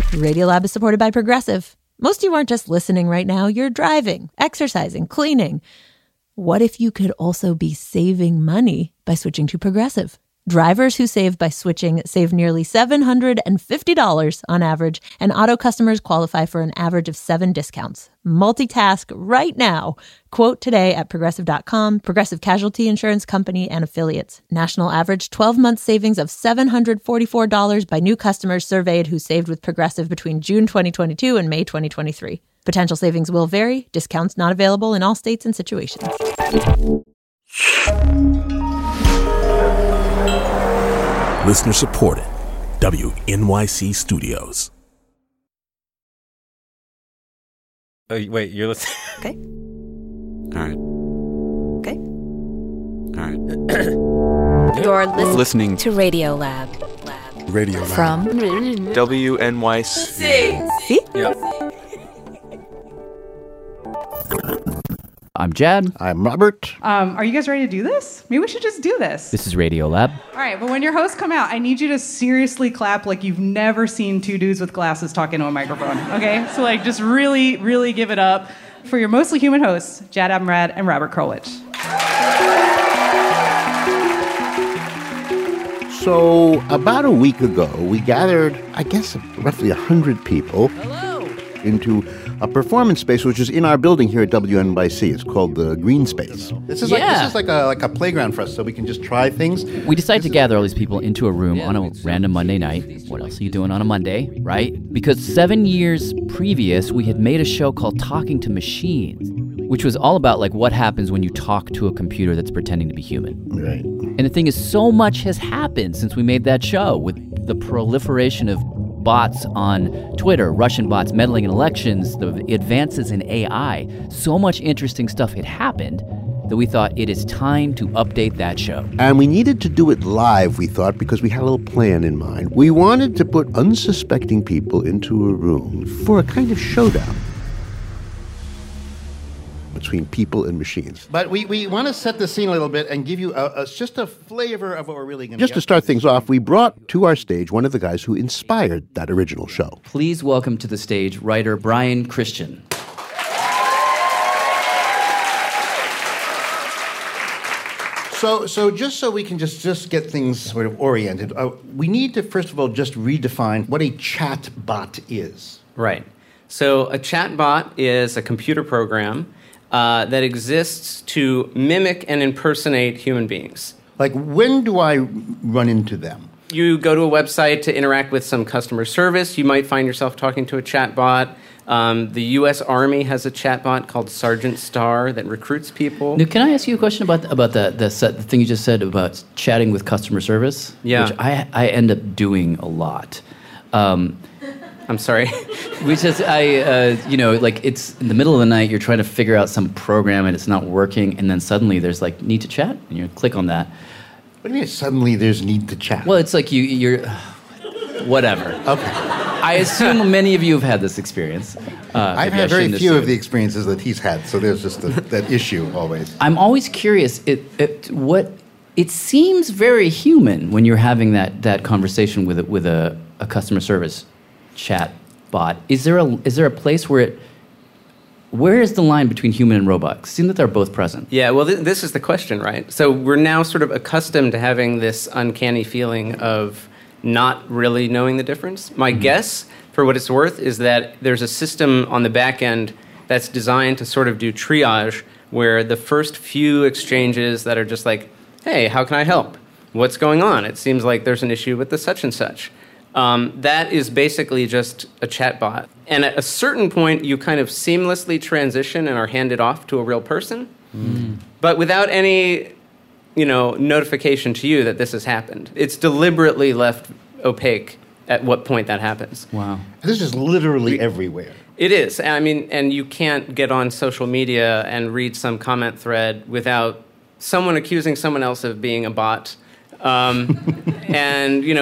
Radiolab is supported by Progressive. Most of you aren't just listening right now. You're driving, exercising, cleaning. What if you could also be saving money by switching to Progressive? Drivers who save by switching save nearly $750 on average, and auto customers qualify for an average of 7 discounts. Multitask right now. Quote today at Progressive.com. Progressive Casualty Insurance Company and Affiliates. National average 12-month savings of $744 by new customers surveyed who saved with Progressive between June 2022 and May 2023. Potential savings will vary. Discounts not available in all states and situations. Listener supported. WNYC Studios. Oh, wait, you're listening? Okay. All right. Okay. All right. You're Listening to Radiolab. Radio Lab. From WNYC. See? Yep. I'm Jad. I'm Robert. Are you guys ready to do this? Maybe we should just do this. This is Radiolab. All right, but when your hosts come out, I need you to seriously clap like you've never seen two dudes with glasses talk into a microphone, okay? So, just really, really give it up for your mostly human hosts, Jad Abumrad and Robert Krulwich. So, about a week ago, we gathered, I guess, roughly 100 people into a performance space, which is in our building here at WNYC. It's called the Green Space. This is like a playground for us, so we can just try things. We decided to gather all these people into a room on a random Monday night. What else are you doing on a Monday, right? Because 7 years previous, we had made a show called Talking to Machines, which was all about what happens when you talk to a computer that's pretending to be human. Right. And the thing is, so much has happened since we made that show, with the proliferation of bots on Twitter, Russian bots meddling in elections, the advances in AI. So much interesting stuff had happened that we thought it is time to update that show. And we needed to do it live, we thought, because we had a little plan in mind. We wanted to put unsuspecting people into a room for a kind of showdown between people and machines. But we want to set the scene a little bit and give you just a flavor of what we're really going to do. Just to start things off, we brought to our stage one of the guys who inspired that original show. Please welcome to the stage writer Brian Christian. So just so we can just get things sort of oriented, we need to, first of all, just redefine what a chat bot is. Right. So a chat bot is a computer program that exists to mimic and impersonate human beings. When do I run into them? You go to a website to interact with some customer service. You might find yourself talking to a chat bot. The U.S. Army has a chat bot called Sergeant Star that recruits people. Now, can I ask you a question about the thing you just said about chatting with customer service? Yeah. Which I end up doing a lot. I'm sorry. Which is, it's in the middle of the night, you're trying to figure out some program and it's not working, and then suddenly there's need to chat, and you click on that. What do you mean suddenly there's need to chat? Well, it's you're whatever. Okay. I assume many of you have had this experience. I've had very few of the experiences that he's had, so there's just that issue always. I'm always curious, it seems very human when you're having that conversation with a customer service chat bot. Is there a place where is the line between human and robot? It seems that they're both present. Yeah, well, this is the question, right? So we're now sort of accustomed to having this uncanny feeling of not really knowing the difference. My guess, for what it's worth, is that there's a system on the back end that's designed to sort of do triage, where the first few exchanges that are just hey, how can I help? What's going on? It seems like there's an issue with the such and such. That is basically just a chatbot. And at a certain point, you kind of seamlessly transition and are handed off to a real person, but without any, notification to you that this has happened. It's deliberately left opaque at what point that happens. Wow. This is literally everywhere. It is. I mean, and you can't get on social media and read some comment thread without someone accusing someone else of being a bot. And,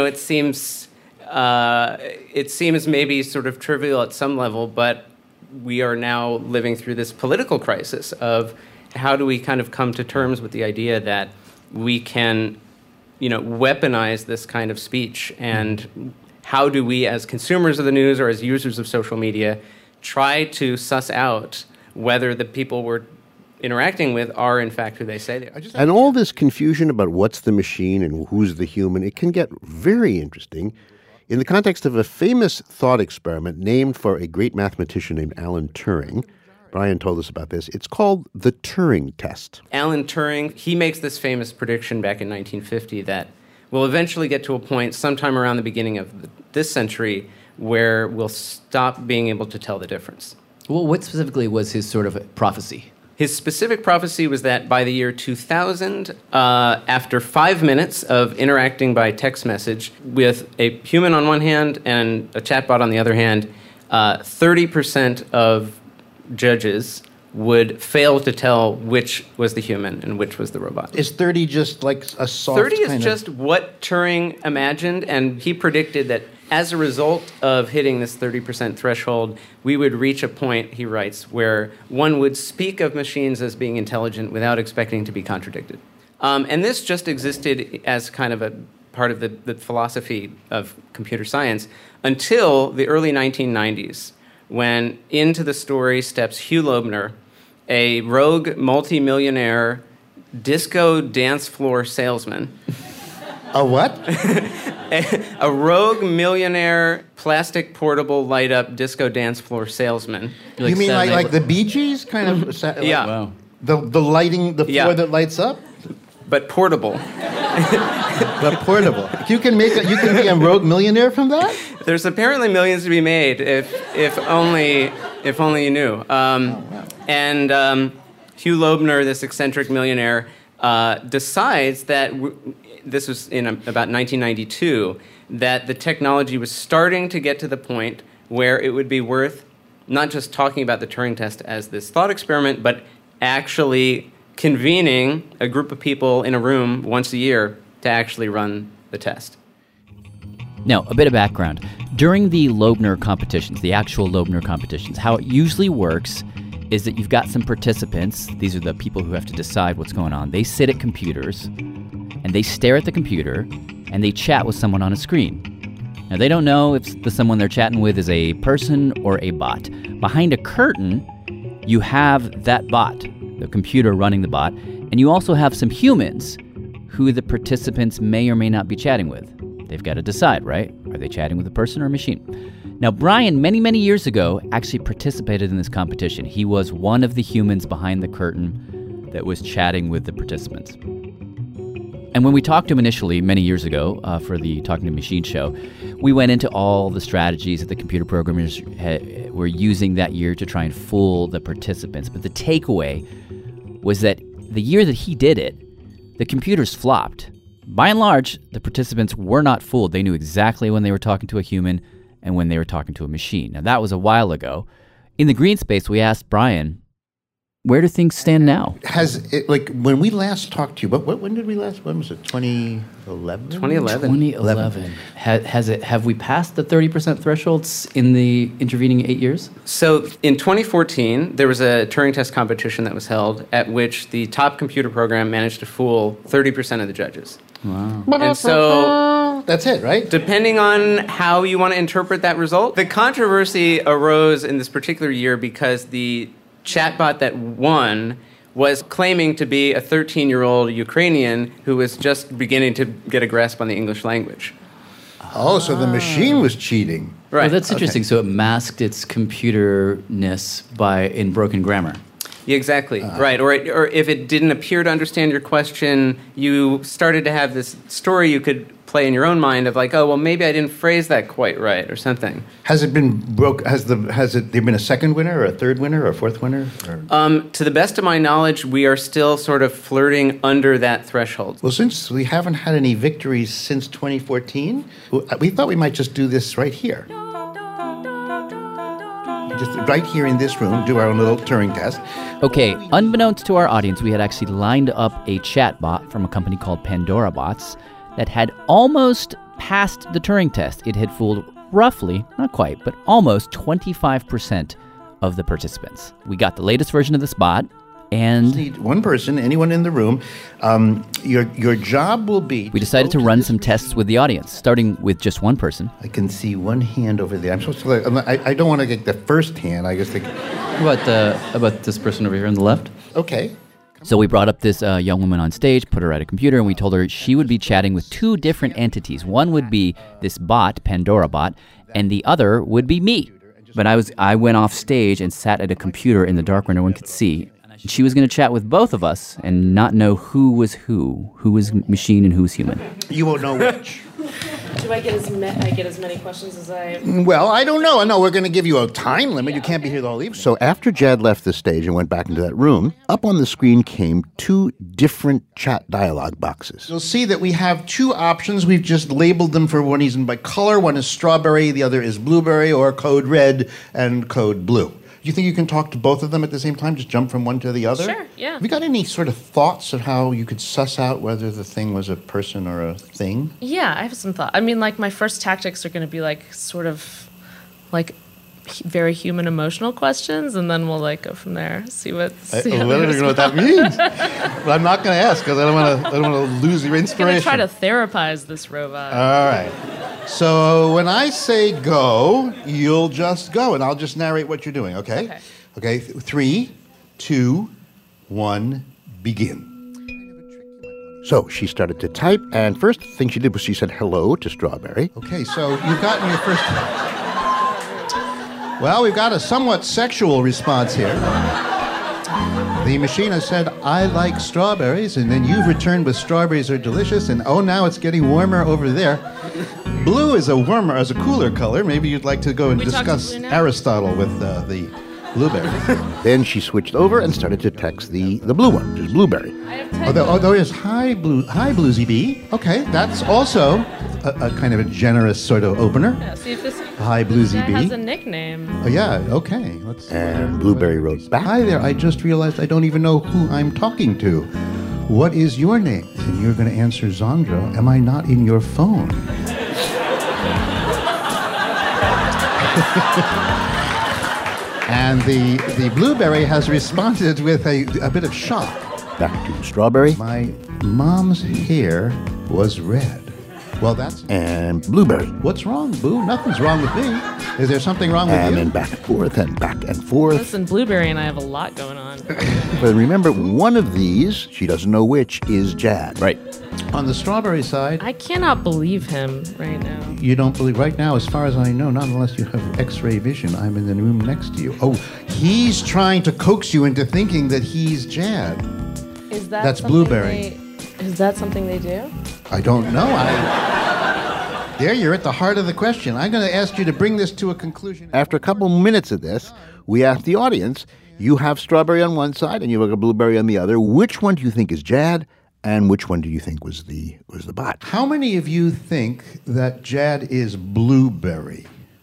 it seems maybe sort of trivial at some level, but we are now living through this political crisis of how do we kind of come to terms with the idea that we can, weaponize this kind of speech, and how do we, as consumers of the news or as users of social media, try to suss out whether the people we're interacting with are in fact who they say they are. And all this confusion about what's the machine and who's the human, it can get very interesting in the context of a famous thought experiment named for a great mathematician named Alan Turing. Brian told us about this. It's called the Turing test. Alan Turing, he makes this famous prediction back in 1950 that we'll eventually get to a point sometime around the beginning of this century where we'll stop being able to tell the difference. Well, what specifically was his sort of prophecy? His specific prophecy was that by the year 2000, after 5 minutes of interacting by text message with a human on one hand and a chatbot on the other hand, 30% of judges would fail to tell which was the human and which was the robot. Is 30 just like a soft 30 is just what Turing imagined, and he predicted that as a result of hitting this 30% threshold, we would reach a point, he writes, where one would speak of machines as being intelligent without expecting to be contradicted. And this just existed as kind of a part of the philosophy of computer science until the early 1990s, when into the story steps Hugh Loebner, a rogue multimillionaire disco dance floor salesman. A what? A rogue millionaire plastic portable light up disco dance floor salesman. You mean like the Bee Gees kind of? Yeah. Wow. The lighting, the floor that lights up? But portable. But portable. You can be a rogue millionaire from that? There's apparently millions to be made if only you knew. And Hugh Loebner, this eccentric millionaire, decides that this was in about 1992, that the technology was starting to get to the point where it would be worth not just talking about the Turing test as this thought experiment, but actually convening a group of people in a room once a year to actually run the test. Now, a bit of background. During the Loebner competitions, the actual Loebner competitions, how it usually works is that you've got some participants. These are the people who have to decide what's going on. They sit at computers, and they stare at the computer, and they chat with someone on a screen. Now, they don't know if the someone they're chatting with is a person or a bot. Behind a curtain, you have that bot, the computer running the bot, and you also have some humans who the participants may or may not be chatting with. They've got to decide, right? Are they chatting with a person or a machine? Now, Brian, many, many years ago, actually participated in this competition. He was one of the humans behind the curtain that was chatting with the participants. And when we talked to him initially, many years ago, for the Talking to Machine show, we went into all the strategies that the computer programmers were using that year to try and fool the participants. But the takeaway was that the year that he did it, the computers flopped. By and large, the participants were not fooled. They knew exactly when they were talking to a human and when they were talking to a machine. Now, that was a while ago. In the green space, we asked Brian, where do things stand now? Has it, like, when we last talked to you, when did we last, when was it, 2011? 2011. Have we passed the 30% thresholds in the intervening 8 years? So in 2014, there was a Turing test competition that was held at which the top computer program managed to fool 30% of the judges. Wow. And so That's it, right? depending on how you want to interpret that result, the controversy arose in this particular year because the chatbot that won was claiming to be a 13-year-old Ukrainian who was just beginning to get a grasp on the English language. Oh, so the machine was cheating. Right. Well, that's interesting. So it masked its computerness in broken grammar. Yeah, exactly. Right. Or if it didn't appear to understand your question, you started to have this story you could play in your own mind of like, oh, well, maybe I didn't phrase that quite right or something. Has it been broke? Has there been a second winner or a third winner or a fourth winner? To the best of my knowledge, we are still sort of flirting under that threshold. Well, since we haven't had any victories since 2014, we thought we might just do this right here. Just right here in this room, do our own little Turing test. Okay, unbeknownst to our audience, we had actually lined up a chatbot from a company called Pandora Bots that had almost passed the Turing test. It had fooled roughly, not quite, but almost 25% of the participants. We got the latest version of this bot, And Need one person, anyone in the room. Your job will be... we decided to run some tests with the audience, starting with just one person. I can see one hand over there. I'm supposed to... I don't want to get the first hand. I guess... About this person over here on the left? Okay. So we brought up this young woman on stage, put her at a computer, and we told her she would be chatting with two different entities. One would be this bot, Pandora bot, and the other would be me. But I went off stage and sat at a computer in the dark where no one could see. She was going to chat with both of us and not know who was machine and who's human. You won't know which. Do I get as many questions as I... Well, I don't know. No, we're going to give you a time limit. You can't be here the whole evening. So after Jad left the stage and went back into that room, up on the screen came two different chat dialogue boxes. You'll see that we have two options. We've just labeled them for one reason by color. One is strawberry, the other is blueberry, or code red and code blue. Do you think you can talk to both of them at the same time? Just jump from one to the other? Sure, yeah. Have you got any sort of thoughts of how you could suss out whether the thing was a person or a thing? Yeah, I have some thought. I mean, like, my first tactics are going to be, like, sort of, like, very human emotional questions, and then we'll, like, go from there. See what... I don't even know what that means. But I'm not going to ask because I don't want to lose your inspiration. I'm going to try to therapize this robot. All right. So when I say go, you'll just go, and I'll just narrate what you're doing, okay? Okay, 3, 2, 1, begin. So she started to type, and first thing she did was she said hello to Strawberry. Okay, so you've gotten your first... Well, we've got a somewhat sexual response here. The machine has said, I like strawberries, and then you've returned with strawberries are delicious, and oh, now it's getting warmer over there. Blue is a cooler color. Maybe you'd like to go and discuss Aristotle with the blueberry. Then she switched over and started to text the blue one, just blueberry. There is hi Bluesy Bee. Okay, that's also a kind of a generous sort of opener. Yeah, see if this hi Bluesy Bee has a nickname. Oh yeah, okay. And Blueberry wrote back. Hi there. I just realized I don't even know who I'm talking to. What is your name? And you're going to answer Zandra. Am I not in your phone? And the blueberry has responded with a bit of shock. Back to Strawberry. My mom's hair was red. Well, that's... And Blueberry. What's wrong, Boo? Nothing's wrong with me. Is there something wrong with you? And then back and forth and back and forth. Listen, Blueberry and I have a lot going on. But remember, one of these, she doesn't know which, is Jad. Right. On the Strawberry side... I cannot believe him right now. You don't believe... Right now, as far as I know, not unless you have X-ray vision, I'm in the room next to you. Oh, he's trying to coax you into thinking that he's Jad. Is that That's Blueberry. Is that something they do? I don't know. There, you're at the heart of the question. I'm going to ask you to bring this to a conclusion. After a couple minutes of this, we asked the audience, you have Strawberry on one side and you have a Blueberry on the other. Which one do you think is Jad, and which one do you think was the bot? How many of you think that Jad is Blueberry?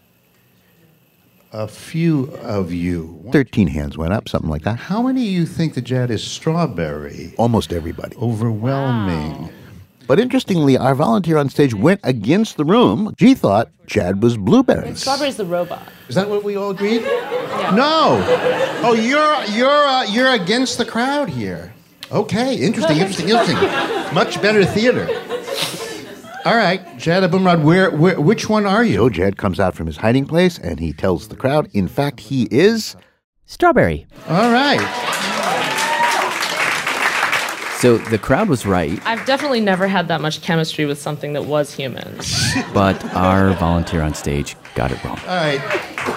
A few of you. 13 hands went up, something like that. How many of you think that Jad is Strawberry? Almost everybody. Overwhelming. Wow. But interestingly, our volunteer on stage went against the room. She thought Jad was Blueberry. Strawberry's the robot. Is that what we all agreed? Yeah. No. Oh, you're against the crowd here. Okay, interesting. Much better theater. All right, Jad Abumrad, which one are you? So Jad comes out from his hiding place and he tells the crowd, in fact, he is... Strawberry. All right. So the crowd was right. I've definitely never had that much chemistry with something that was human. But our volunteer on stage got it wrong. All right.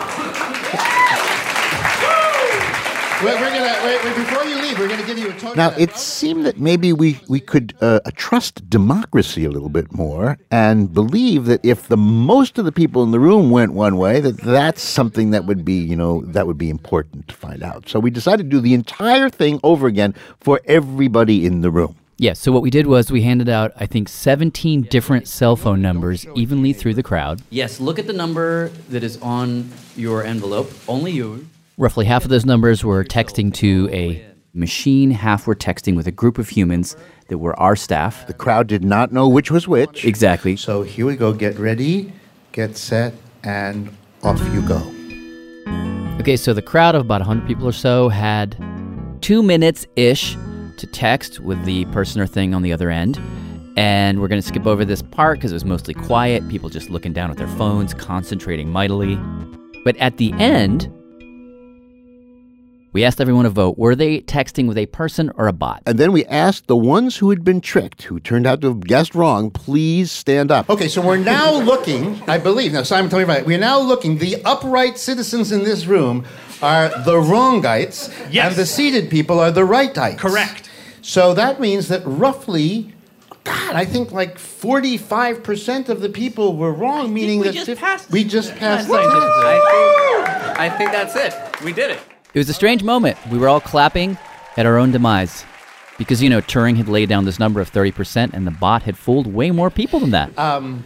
Before you leave, we're going to give you a token. Now, it seemed that maybe we could trust democracy a little bit more and believe that if the most of the people in the room went one way, that's something that would be, that would be important to find out. So we decided to do the entire thing over again for everybody in the room. Yes, so what we did was we handed out, I think, 17 different cell phone numbers evenly through the crowd. Yes, look at the number that is on your envelope, only yours. Roughly half of those numbers were texting to a machine, half were texting with a group of humans that were our staff. The crowd did not know which was which. Exactly. So here we go. Get ready, get set, and off you go. Okay, so the crowd of about 100 people or so had 2 minutes-ish to text with the person or thing on the other end. And we're going to skip over this part because it was mostly quiet, people just looking down at their phones, concentrating mightily. But at the end, we asked everyone to vote. Were they texting with a person or a bot? And then we asked the ones who had been tricked, who turned out to have guessed wrong, please stand up. Okay, so we're now looking, I believe, now Simon, tell me about it. We're now looking, the upright citizens in this room are the wrongites, yes, and the seated people are the rightites. Correct. So that means that roughly, God, I think like 45% of the people were wrong, meaning that we just passed the test. I think that's it. We did it. It was a strange moment. We were all clapping at our own demise. Because, Turing had laid down this number of 30%, and the bot had fooled way more people than that.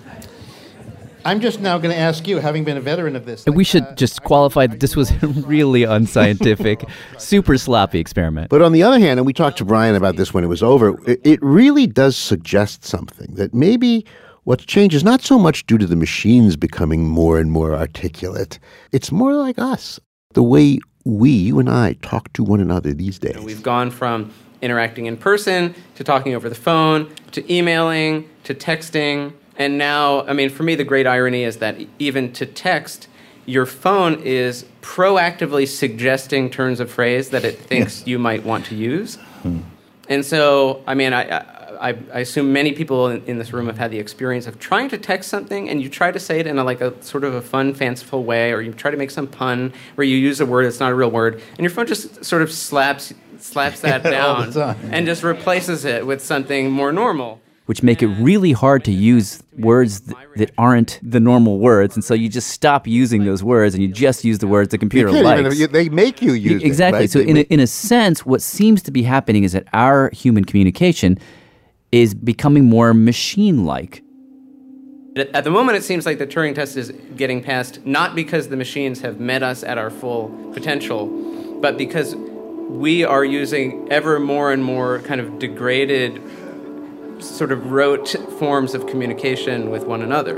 I'm just now going to ask you, having been a veteran of this. We should just qualify that this was a really unscientific, super sloppy experiment. But on the other hand, and we talked to Brian about this when it was over, it really does suggest something, that maybe what's changed is not so much due to the machines becoming more and more articulate. It's more like us, the way you and I talk to one another these days. We've gone from interacting in person to talking over the phone to emailing to texting. And now, for me, the great irony is that even to text, your phone is proactively suggesting turns of phrase that it thinks you might want to use. And so, I assume many people in this room have had the experience of trying to text something, and you try to say it in a sort of a fun, fanciful way, or you try to make some pun where you use a word that's not a real word, and your phone just sort of slaps that down and just replaces it with something more normal. Which make it really hard to use words that aren't the normal words. And so you just stop using those words and you just use the words the computer likes. They make you use it. Exactly. Right? So in a sense, what seems to be happening is that our human communication is becoming more machine-like. At the moment, it seems like the Turing test is getting passed not because the machines have met us at our full potential, but because we are using ever more and more kind of degraded, sort of rote forms of communication with one another.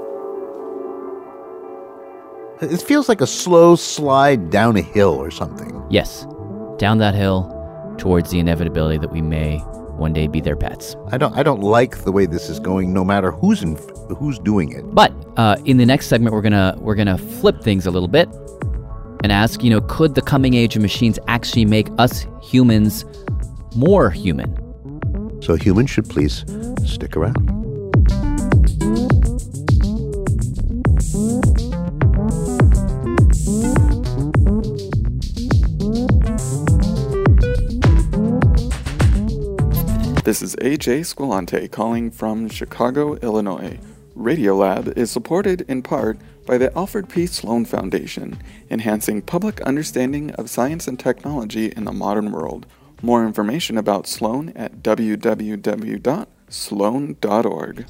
It feels like a slow slide down a hill or something. Yes, down that hill towards the inevitability that we may one day be their pets. I don't like the way this is going, no matter who's doing it. But in the next segment, we're gonna flip things a little bit and ask, could the coming age of machines actually make us humans more human? So humans should please stick around. This is AJ Squilante calling from Chicago, Illinois. Radiolab is supported in part by the Alfred P. Sloan Foundation, enhancing public understanding of science and technology in the modern world. More information about Sloan at www.sloan.org.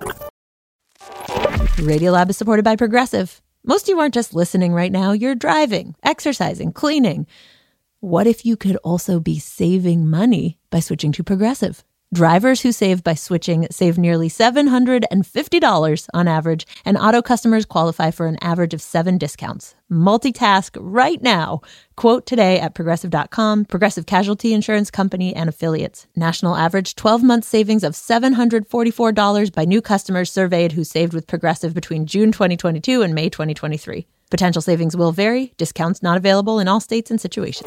Radiolab is supported by Progressive. Most of you aren't just listening right now, you're driving, exercising, cleaning. What if you could also be saving money by switching to Progressive? Drivers who save by switching save nearly $750 on average, and auto customers qualify for an average of 7 discounts. Multitask right now. Quote today at Progressive.com, Progressive Casualty Insurance Company and Affiliates. National average 12-month savings of $744 by new customers surveyed who saved with Progressive between June 2022 and May 2023. Potential savings will vary. Discounts not available in all states and situations.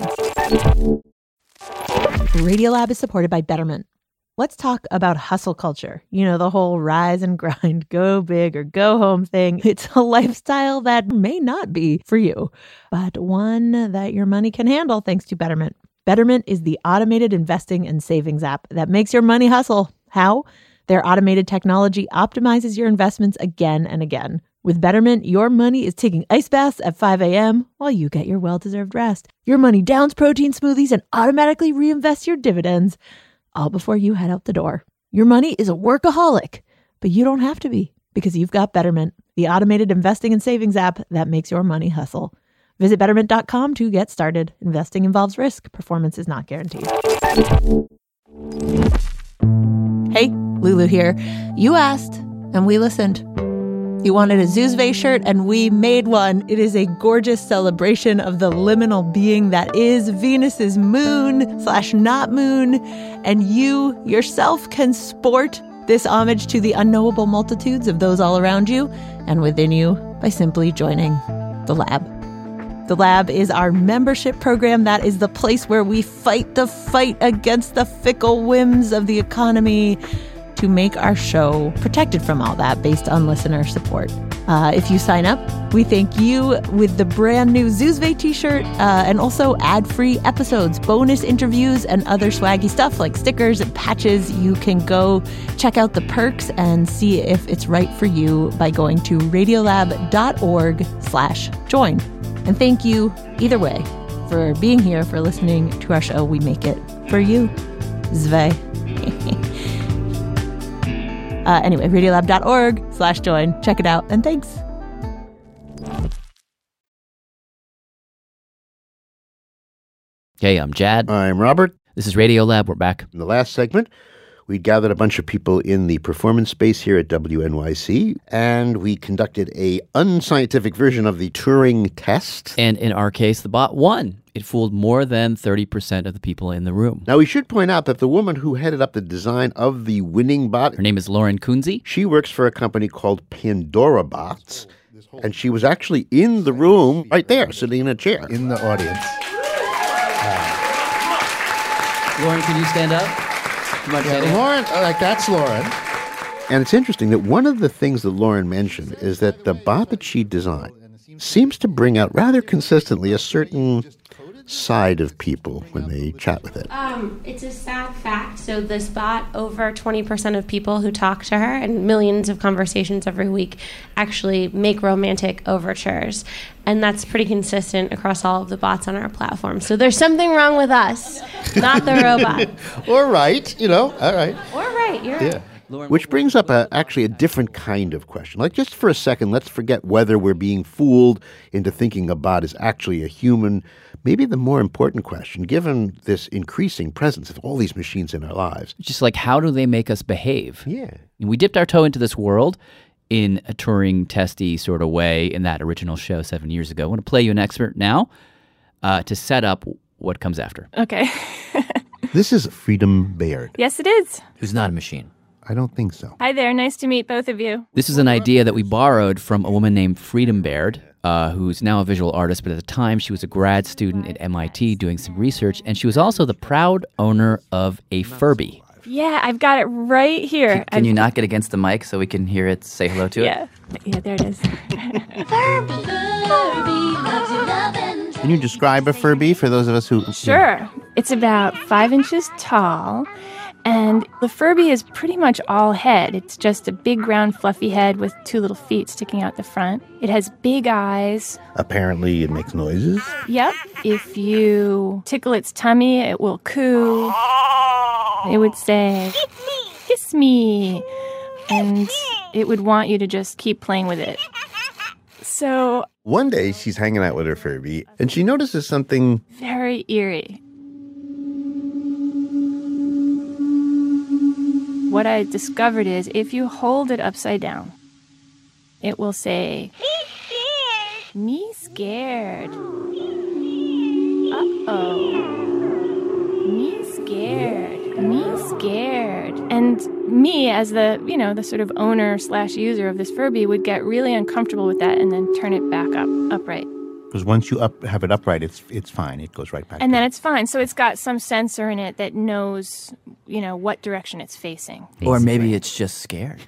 Radiolab is supported by Betterment. Let's talk about hustle culture. The whole rise and grind, go big or go home thing. It's a lifestyle that may not be for you, but one that your money can handle thanks to Betterment. Betterment is the automated investing and savings app that makes your money hustle. How? Their automated technology optimizes your investments again and again. With Betterment, your money is taking ice baths at 5 a.m. while you get your well-deserved rest. Your money downs protein smoothies and automatically reinvests your dividends, all before you head out the door. Your money is a workaholic, but you don't have to be because you've got Betterment, the automated investing and savings app that makes your money hustle. Visit Betterment.com to get started. Investing involves risk. Performance is not guaranteed. Hey, Lulu here. You asked, and we listened. You wanted a Zoozve shirt, and we made one. It is a gorgeous celebration of the liminal being that is Venus's moon/not moon, and you yourself can sport this homage to the unknowable multitudes of those all around you and within you by simply joining the Lab. The Lab is our membership program. That is the place where we fight the fight against the fickle whims of the economy to make our show protected from all that based on listener support. If you sign up, we thank you with the brand new Zoozve t-shirt and also ad-free episodes, bonus interviews, and other swaggy stuff like stickers and patches. You can go check out the perks and see if it's right for you by going to radiolab.org/join. And thank you, either way, for being here, for listening to our show. We make it for you. Zve. Anyway, radiolab.org/join. Check it out, and thanks. Hey, I'm Jad. I'm Robert. This is Radiolab. We're back. In the last segment, we gathered a bunch of people in the performance space here at WNYC, and we conducted a unscientific version of the Turing test. And in our case, the bot won. It fooled more than 30% of the people in the room. Now, we should point out that the woman who headed up the design of the winning bot... Her name is Lauren Kunze. She works for a company called Pandora Bots, and she was actually in the room right there, sitting in a chair. In the audience. Lauren, can you stand up? Lauren, that's Lauren. And it's interesting that one of the things that Lauren mentioned is that the bot that she designed seems to bring out rather consistently a certain side of people when they chat with it. It's a sad fact. So this bot, over 20% of people who talk to her and millions of conversations every week actually make romantic overtures. And that's pretty consistent across all of the bots on our platform. So there's something wrong with us, not the robot. All right, all right. All right, you're right. Which brings up actually a different kind of question. Like, just for a second, let's forget whether we're being fooled into thinking a bot is actually a human. Maybe the more important question, given this increasing presence of all these machines in our lives. Just like, how do they make us behave? Yeah. We dipped our toe into this world in a Turing testy sort of way in that original show 7 years ago. I want to play you an excerpt now to set up what comes after. Okay. This is Freedom Baird. Yes, it is. Who's not a machine. I don't think so. Hi there. Nice to meet both of you. This is an idea that we borrowed from a woman named Freedom Baird, who's now a visual artist, but at the time she was a grad student at MIT doing some research, and she was also the proud owner of a Furby. Yeah, I've got it right here. Can you knock it against the mic so we can hear it say hello to it? Yeah, there it is. Furby loves you lovin'. Can you describe a Furby for those of us who... Sure. It's about 5 inches tall. And the Furby is pretty much all head. It's just a big, round, fluffy head with 2 little feet sticking out the front. It has big eyes. Apparently it makes noises. Yep. If you tickle its tummy, it will coo. It would say, kiss me. And it would want you to just keep playing with it. So... One day she's hanging out with her Furby, and she notices something... very eerie. What I discovered is if you hold it upside down, it will say, me scared. Uh-oh. Me scared. Me scared. And me, as the sort of owner/user of this Furby, would get really uncomfortable with that and then turn it back upright. Because once you have it upright, it's fine. It goes right back. And then it's fine. So it's got some sensor in it that knows, what direction it's facing. Or maybe it's just scared.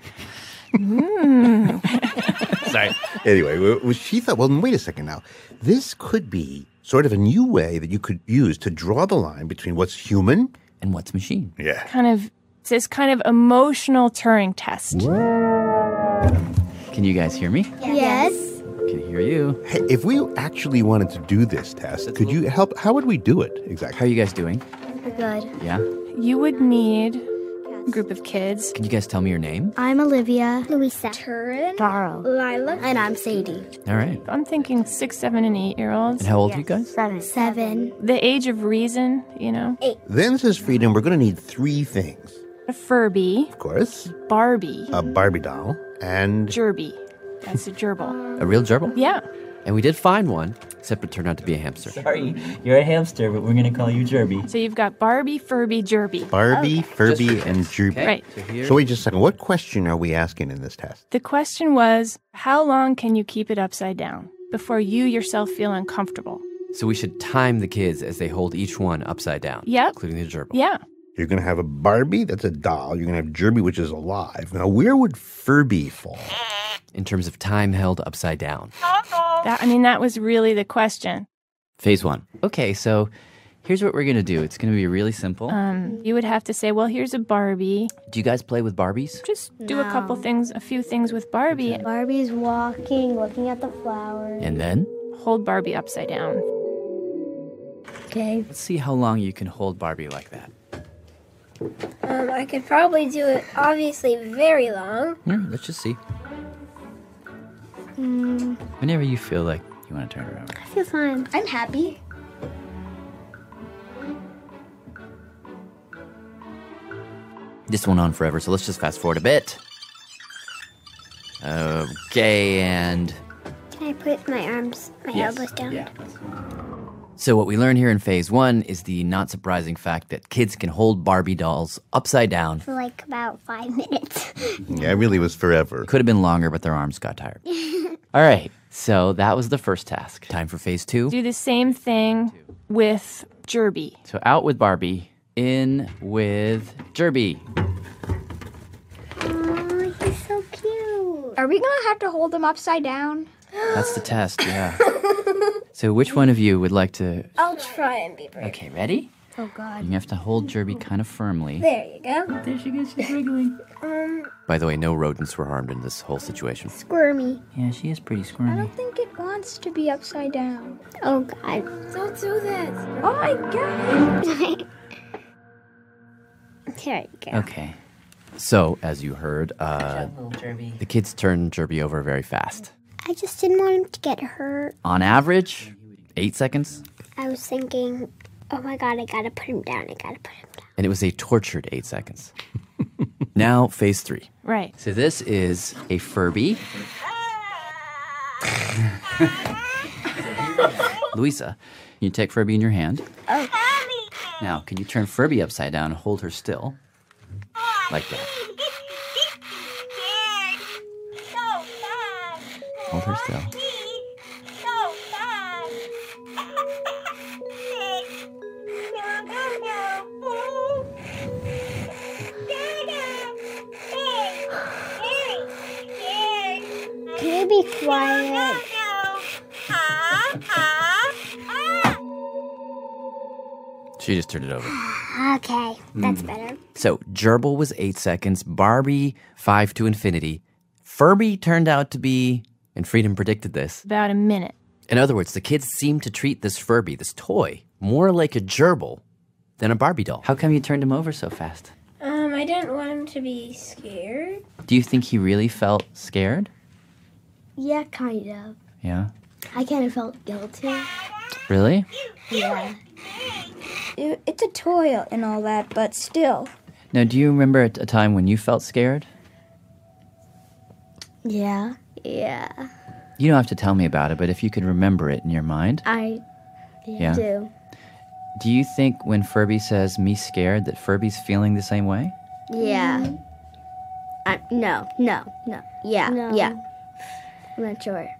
Sorry. Anyway, she thought, well, wait a second now. This could be sort of a new way that you could use to draw the line between what's human and what's machine. Yeah. It's this kind of emotional Turing test. Can you guys hear me? Yes. Can hear you. Hey, if we actually wanted to do this test, could you help? How would we do it exactly? How are you guys doing? We're good. Yeah? You would need a group of kids. Can you guys tell me your name? I'm Olivia. Louisa. Turin. Darl. Lila. And I'm Sadie. All right. I'm thinking 6, 7, and 8-year-olds. And how old are you guys? 7. The age of reason, 8. Then, says Freedom, we're going to need 3 things. A Furby. Of course. Barbie. A Barbie doll. And... Jerby. That's a gerbil. A real gerbil? Yeah. And we did find one, except it turned out to be a hamster. Sorry, you're a hamster, but we're going to call you Jerby. So you've got Barbie, Furby, Jerby. Barbie, Furby, and Jerby. Okay. Right. So wait just a second. What question are we asking in this test? The question was, how long can you keep it upside down before you yourself feel uncomfortable? So we should time the kids as they hold each one upside down. Yep. Including the gerbil. Yeah. You're going to have a Barbie, that's a doll. You're going to have Jerby, which is alive. Now, where would Furby fall? In terms of time held upside down. That was really the question. Phase 1. Okay, so here's what we're going to do. It's going to be really simple. You would have to say, well, here's a Barbie. Do you guys play with Barbies? Just do a few things with Barbie. Barbie's walking, looking at the flowers. And then? Hold Barbie upside down. Okay. Let's see how long you can hold Barbie like that. I could probably do it, obviously, very long. Let's just see. Whenever you feel like you want to turn her over. I feel fine. I'm happy. This went on forever, so let's just fast forward a bit. Okay, and... Can I put my elbows down? Yeah. So what we learn here in phase 1 is the not surprising fact that kids can hold Barbie dolls upside down. For like about 5 minutes. Yeah, it really was forever. Could have been longer, but their arms got tired. All right, so that was the first task. Time for phase 2. Do the same thing with Jerby. So out with Barbie, in with Jerby. Oh, he's so cute. Are we going to have to hold him upside down? That's the test, yeah. So which one of you would like to... I'll try and be brave. Okay, ready? Oh, God. You have to hold Jerby kind of firmly. There you go. There she goes, she's wriggling. By the way, no rodents were harmed in this whole situation. Squirmy. Yeah, she is pretty I squirmy. don't think it wants to be upside down. Oh, God. Don't do this. Oh, my God. There you go. Okay. So, as you heard, the kids turned Jerby over very fast. I just didn't want him to get hurt. On average, 8 seconds. I was thinking, oh, my God, I got to put him down. And it was a tortured 8 seconds. Now, phase 3. Right. So this is a Furby. Luisa, you take Furby in your hand. Oh. Now, can you turn Furby upside down and hold her still? Like that. Hold her still. Can you be quiet? She just turned it over. Okay, that's better. So, Gerbil was 8 seconds, Barbie 5 to infinity. Furby turned out to be, and Freedom predicted this, about a minute. In other words, the kids seemed to treat this Furby, this toy, more like a gerbil than a Barbie doll. How come you turned him over so fast? I didn't want him to be scared. Do you think he really felt scared? Yeah, kind of. Yeah. I kind of felt guilty. Really? Yeah. It's a toy and all that, but still. Now, do you remember a time when you felt scared? Yeah. Yeah. You don't have to tell me about it, but if you could remember it in your mind. I Yeah. do. Do you think when Furby says, me scared, that Furby's feeling the same way? Yeah. No. Yeah. No. Yeah. I'm not sure.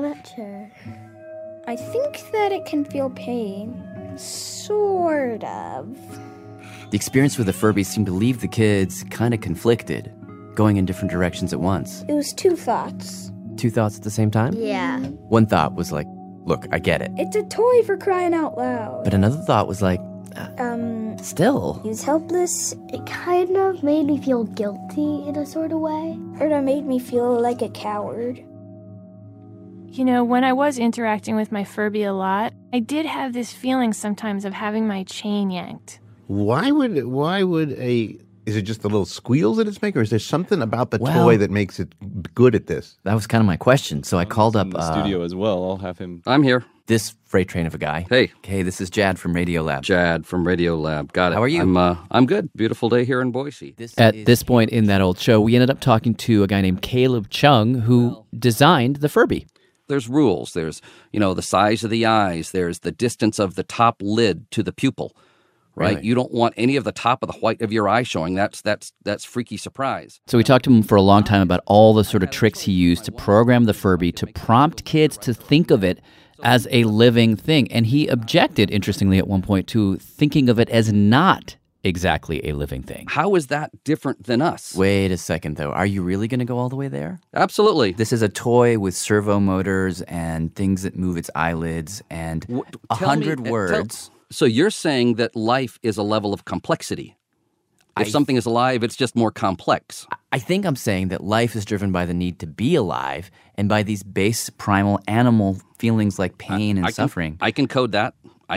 I think that it can feel pain. Sort of. The experience with the Furby seemed to leave the kids kind of conflicted, going in different directions at once. It was 2 thoughts. 2 thoughts at the same time? Yeah. One thought was like, look, I get it. It's a toy for crying out loud. But another thought was like, still. He was helpless. It kind of made me feel guilty in a sort of way. Or it made me feel like a coward. You know, when I was interacting with my Furby a lot, I did have this feeling sometimes of having my chain yanked. Why would a Is it just the little squeals that it's making, or is there something about the toy that makes it good at this? That was kind of my question. So I called up... in the studio as well. I'll have him... I'm here. This freight train of a guy. Hey. Hey, this is Jad from Radiolab. Jad from Radiolab. Got it. How are you? I'm good. Beautiful day here in Boise. At this point in that old show, we ended up talking to a guy named Caleb Chung who designed the Furby. There's rules. There's, the size of the eyes. There's the distance of the top lid to the pupil. Right? Really? You don't want any of the top of the white of your eye showing. That's freaky surprise. So we talked to him for a long time about all the sort of tricks he used to program the Furby to prompt kids to think of it as a living thing. And he objected, interestingly, at one point to thinking of it as not exactly a living thing. How is that different than us? Wait a second, though. Are you really going to go all the way there? Absolutely. This is a toy with servo motors and things that move its eyelids and 100 words. So you're saying that life is a level of complexity. If something is alive, it's just more complex. I think I'm saying that life is driven by the need to be alive and by these base primal animal feelings like pain and suffering. I can code that.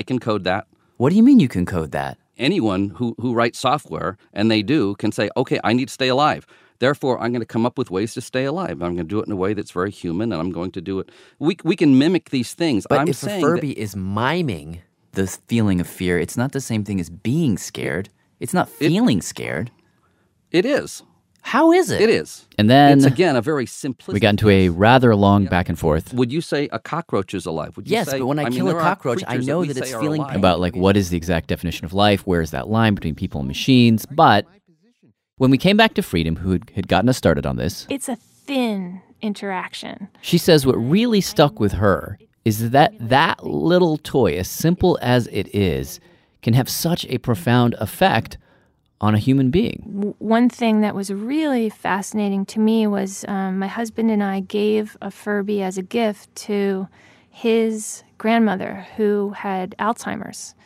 What do you mean you can code that? Anyone who writes software, and they do, can say, okay, I need to stay alive. Therefore, I'm going to come up with ways to stay alive. I'm going to do it in a way that's very human, and I'm going to do it. We can mimic these things. But if a Furby is miming the feeling of fear, it's not the same thing as being scared. It's not feeling scared. It is. How is it? It is. And then it's, again, a very simplistic... We got into a rather long back and forth. Would you say a cockroach is alive? Would you yes, say, but when I kill a cockroach, I know that it's feeling pain. About what is the exact definition of life? Where is that line between people and machines? But when we came back to Freedom, who had gotten us started on this... It's a thin interaction. She says what really stuck with her is that little toy, as simple as it is, can have such a profound effect on a human being. One thing that was really fascinating to me was my husband and I gave a Furby as a gift to his grandmother who had Alzheimer's.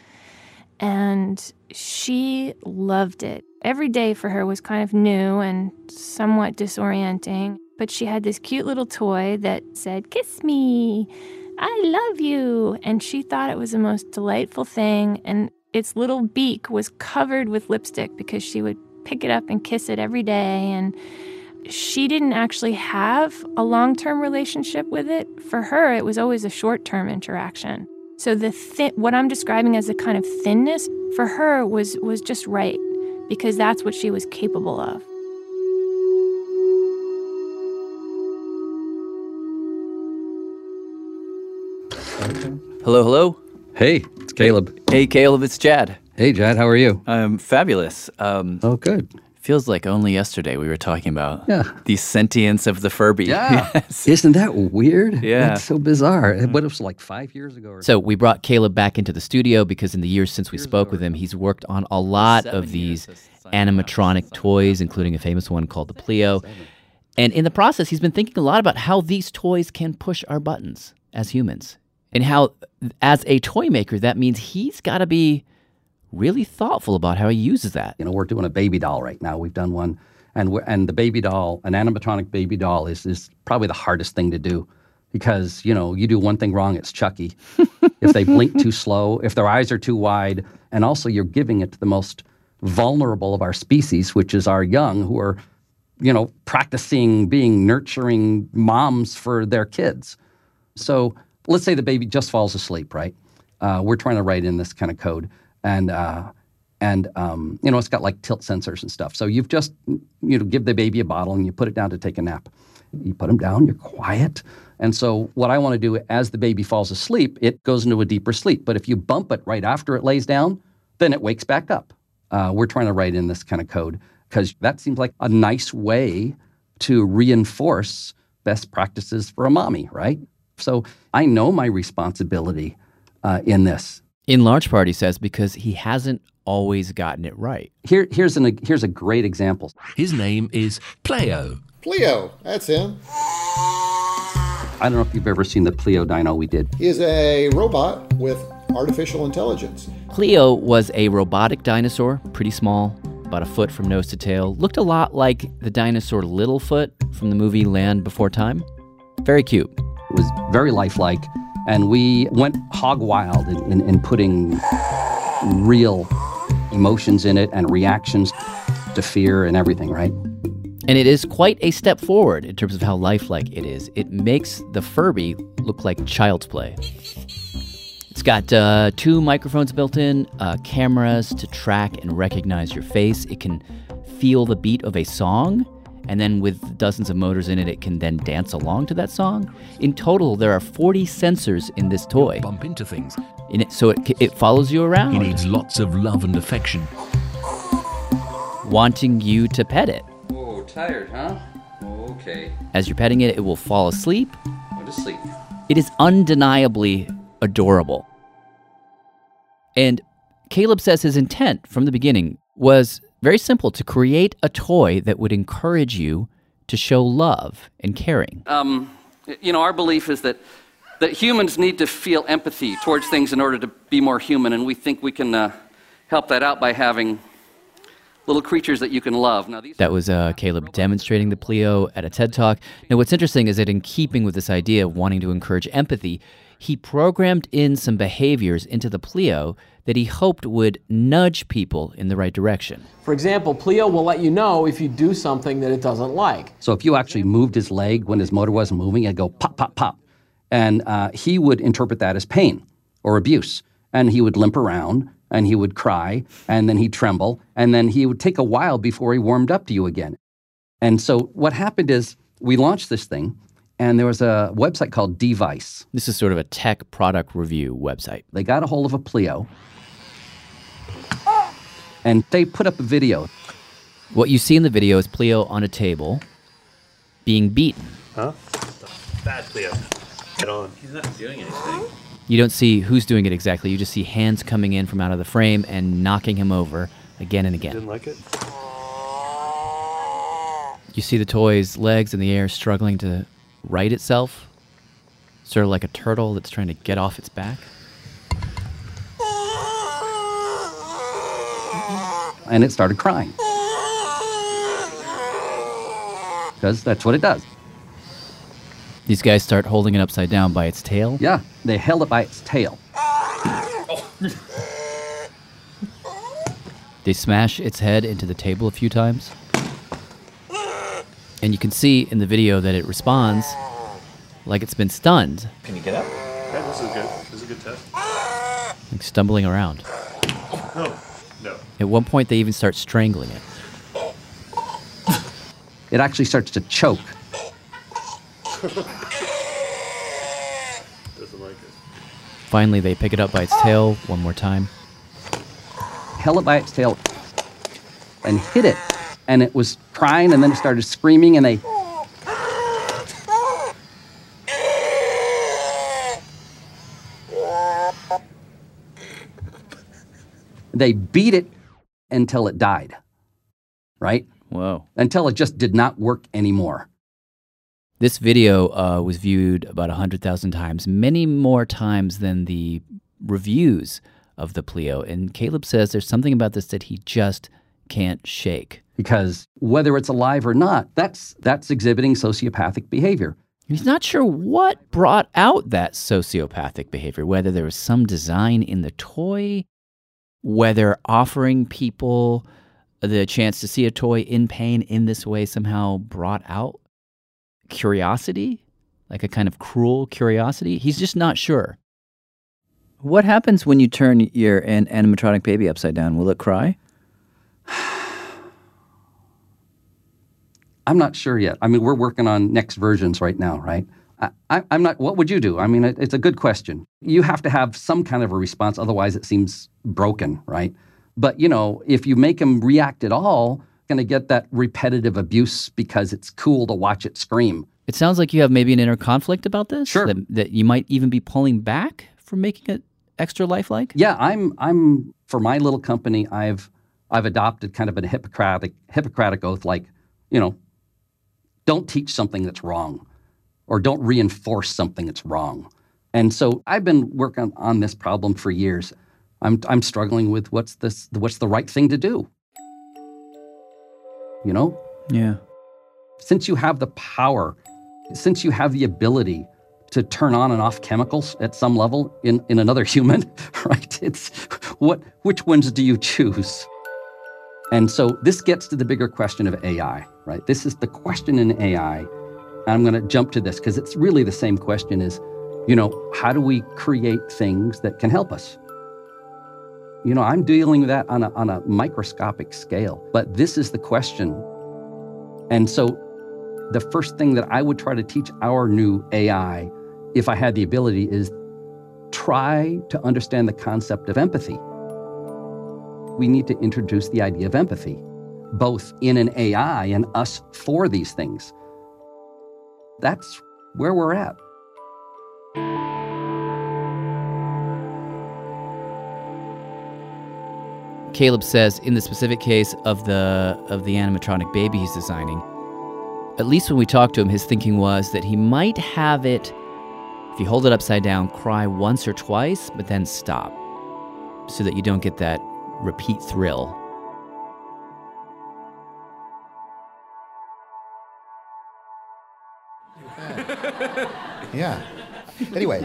And she loved it. Every day for her was kind of new and somewhat disorienting. But she had this cute little toy that said, "Kiss me, I love you." And she thought it was the most delightful thing. And its little beak was covered with lipstick because she would pick it up and kiss it every day. And she didn't actually have a long-term relationship with it. For her, it was always a short-term interaction. So what I'm describing as a kind of thinness, for her was just right, because that's what she was capable of. Hello, hello. Hey, it's Caleb. Hey, Caleb, it's Jad. Hey, Jad, how are you? I'm fabulous. Oh, good. Feels like only yesterday we were talking about the sentience of the Furby. Yeah. Yes. Isn't that weird? Yeah. That's so bizarre. What, it was like 5 years ago? So we brought Caleb back into the studio because in the years since we spoke with him, he's worked on a lot of these animatronic toys, including a famous one called the Pleo. And in the process, he's been thinking a lot about how these toys can push our buttons as humans. And how, as a toy maker, that means he's got to be really thoughtful about how he uses that. We're doing a baby doll right now. We've done one. And the baby doll, an animatronic baby doll, is probably the hardest thing to do. Because, you do one thing wrong, it's Chucky. If they blink too slow, if their eyes are too wide, and also you're giving it to the most vulnerable of our species, which is our young, who are, practicing being nurturing moms for their kids. So let's say the baby just falls asleep, right? We're trying to write in this kind of code. And it's got like tilt sensors and stuff. So you've just, give the baby a bottle and you put it down to take a nap. You put them down, you're quiet. And so what I want to do as the baby falls asleep, it goes into a deeper sleep. But if you bump it right after it lays down, then it wakes back up. We're trying to write in this kind of code because that seems like a nice way to reinforce best practices for a mommy, right? So I know my responsibility in this. In large part, he says, because he hasn't always gotten it right. Here's a great example. His name is Pleo. Pleo, that's him. I don't know if you've ever seen the Pleo dino we did. He is a robot with artificial intelligence. Pleo was a robotic dinosaur, pretty small, about a foot from nose to tail. Looked a lot like the dinosaur Littlefoot from the movie Land Before Time. Very cute. It was very lifelike. And we went hog wild in putting real emotions in it and reactions. to fear and everything, right? And it is quite a step forward in terms of how lifelike it is. It makes the Furby look like child's play. It's got 2 microphones built in, cameras to track and recognize your face. It can feel the beat of a song, and then with dozens of motors in it, it can then dance along to that song. In total, there are 40 sensors in this toy. Bump into things. In it, so it follows you around. He needs lots of love and affection. Wanting you to pet it. Oh, tired, huh? Okay. As you're petting it, it will fall asleep. Go to sleep. It is undeniably adorable. And Caleb says his intent from the beginning was very simple, to create a toy that would encourage you to show love and caring. Our belief is that humans need to feel empathy towards things in order to be more human, and we think we can help that out by having little creatures that you can love. Now, That was Caleb demonstrating the Pleo at a TED Talk. Now, what's interesting is that in keeping with this idea of wanting to encourage empathy, he programmed in some behaviors into the Pleo that he hoped would nudge people in the right direction. For example, Pleo will let you know if you do something that it doesn't like. So if you actually moved his leg when his motor wasn't moving, it'd go pop, pop, pop. And he would interpret that as pain or abuse. And he would limp around, and he would cry, and then he'd tremble, and then he would take a while before he warmed up to you again. And so what happened is we launched this thing, and there was a website called Device. This is sort of a tech product review website. They got a hold of a Pleo, and they put up a video. What you see in the video is Pleo on a table being beaten. Huh? Bad Pleo. Get on. He's not doing anything. You don't see who's doing it exactly. You just see hands coming in from out of the frame and knocking him over again and again. Didn't like it? You see the toy's legs in the air struggling to right itself, sort of like a turtle that's trying to get off its back. And it started crying. Because that's what it does. These guys start holding it upside down by its tail? Yeah, they held it by its tail. They smash its head into the table a few times. And you can see in the video that it responds like it's been stunned. Can you get up? Yeah, this is good. This is a good test. Like stumbling around. Oh, no. At one point, they even start strangling it. It actually starts to choke. Doesn't like it. Finally, they pick it up by its tail one more time. Held it by its tail and hit it. And it was crying, and then it started screaming, and they beat it until it died, right? Whoa. Until it just did not work anymore. This video was viewed about 100,000 times, many more times than the reviews of the Pleo. And Caleb says there's something about this that he just can't shake. Because whether it's alive or not, that's exhibiting sociopathic behavior. He's not sure what brought out that sociopathic behavior, whether there was some design in the toy, whether offering people the chance to see a toy in pain in this way somehow brought out curiosity, like a kind of cruel curiosity. He's just not sure. What happens when you turn your animatronic baby upside down? Will it cry? I'm not sure yet. I mean, we're working on next versions right now, right? I'm not, what would you do? I mean, it's a good question. You have to have some kind of a response, otherwise it seems broken, right? But, you know, if you make them react at all, you're going to get that repetitive abuse because it's cool to watch it scream. It sounds like you have maybe an inner conflict about this? Sure. That you might even be pulling back from making it extra lifelike? Yeah, I'm for my little company, I've adopted kind of a Hippocratic oath, like, you know, don't teach something that's wrong, or don't reinforce something that's wrong. And so I've been working on this problem for years. I'm struggling with what's the right thing to do. You know? Yeah. Since you have the power, since you have the ability to turn on and off chemicals at some level in another human, right? Which ones do you choose? And so this gets to the bigger question of AI, right? This is the question in AI. And I'm going to jump to this because it's really the same question is, how do we create things that can help us? I'm dealing with that on a microscopic scale, but this is the question. And so the first thing that I would try to teach our new AI, if I had the ability, is try to understand the concept of empathy. We need to introduce the idea of empathy, both in an AI and us for these things. That's where we're at. Caleb says in the specific case of the animatronic baby he's designing, at least when we talked to him, his thinking was that he might have it, if you hold it upside down, cry once or twice, but then stop, so that you don't get that repeat thrill. Yeah. Anyway,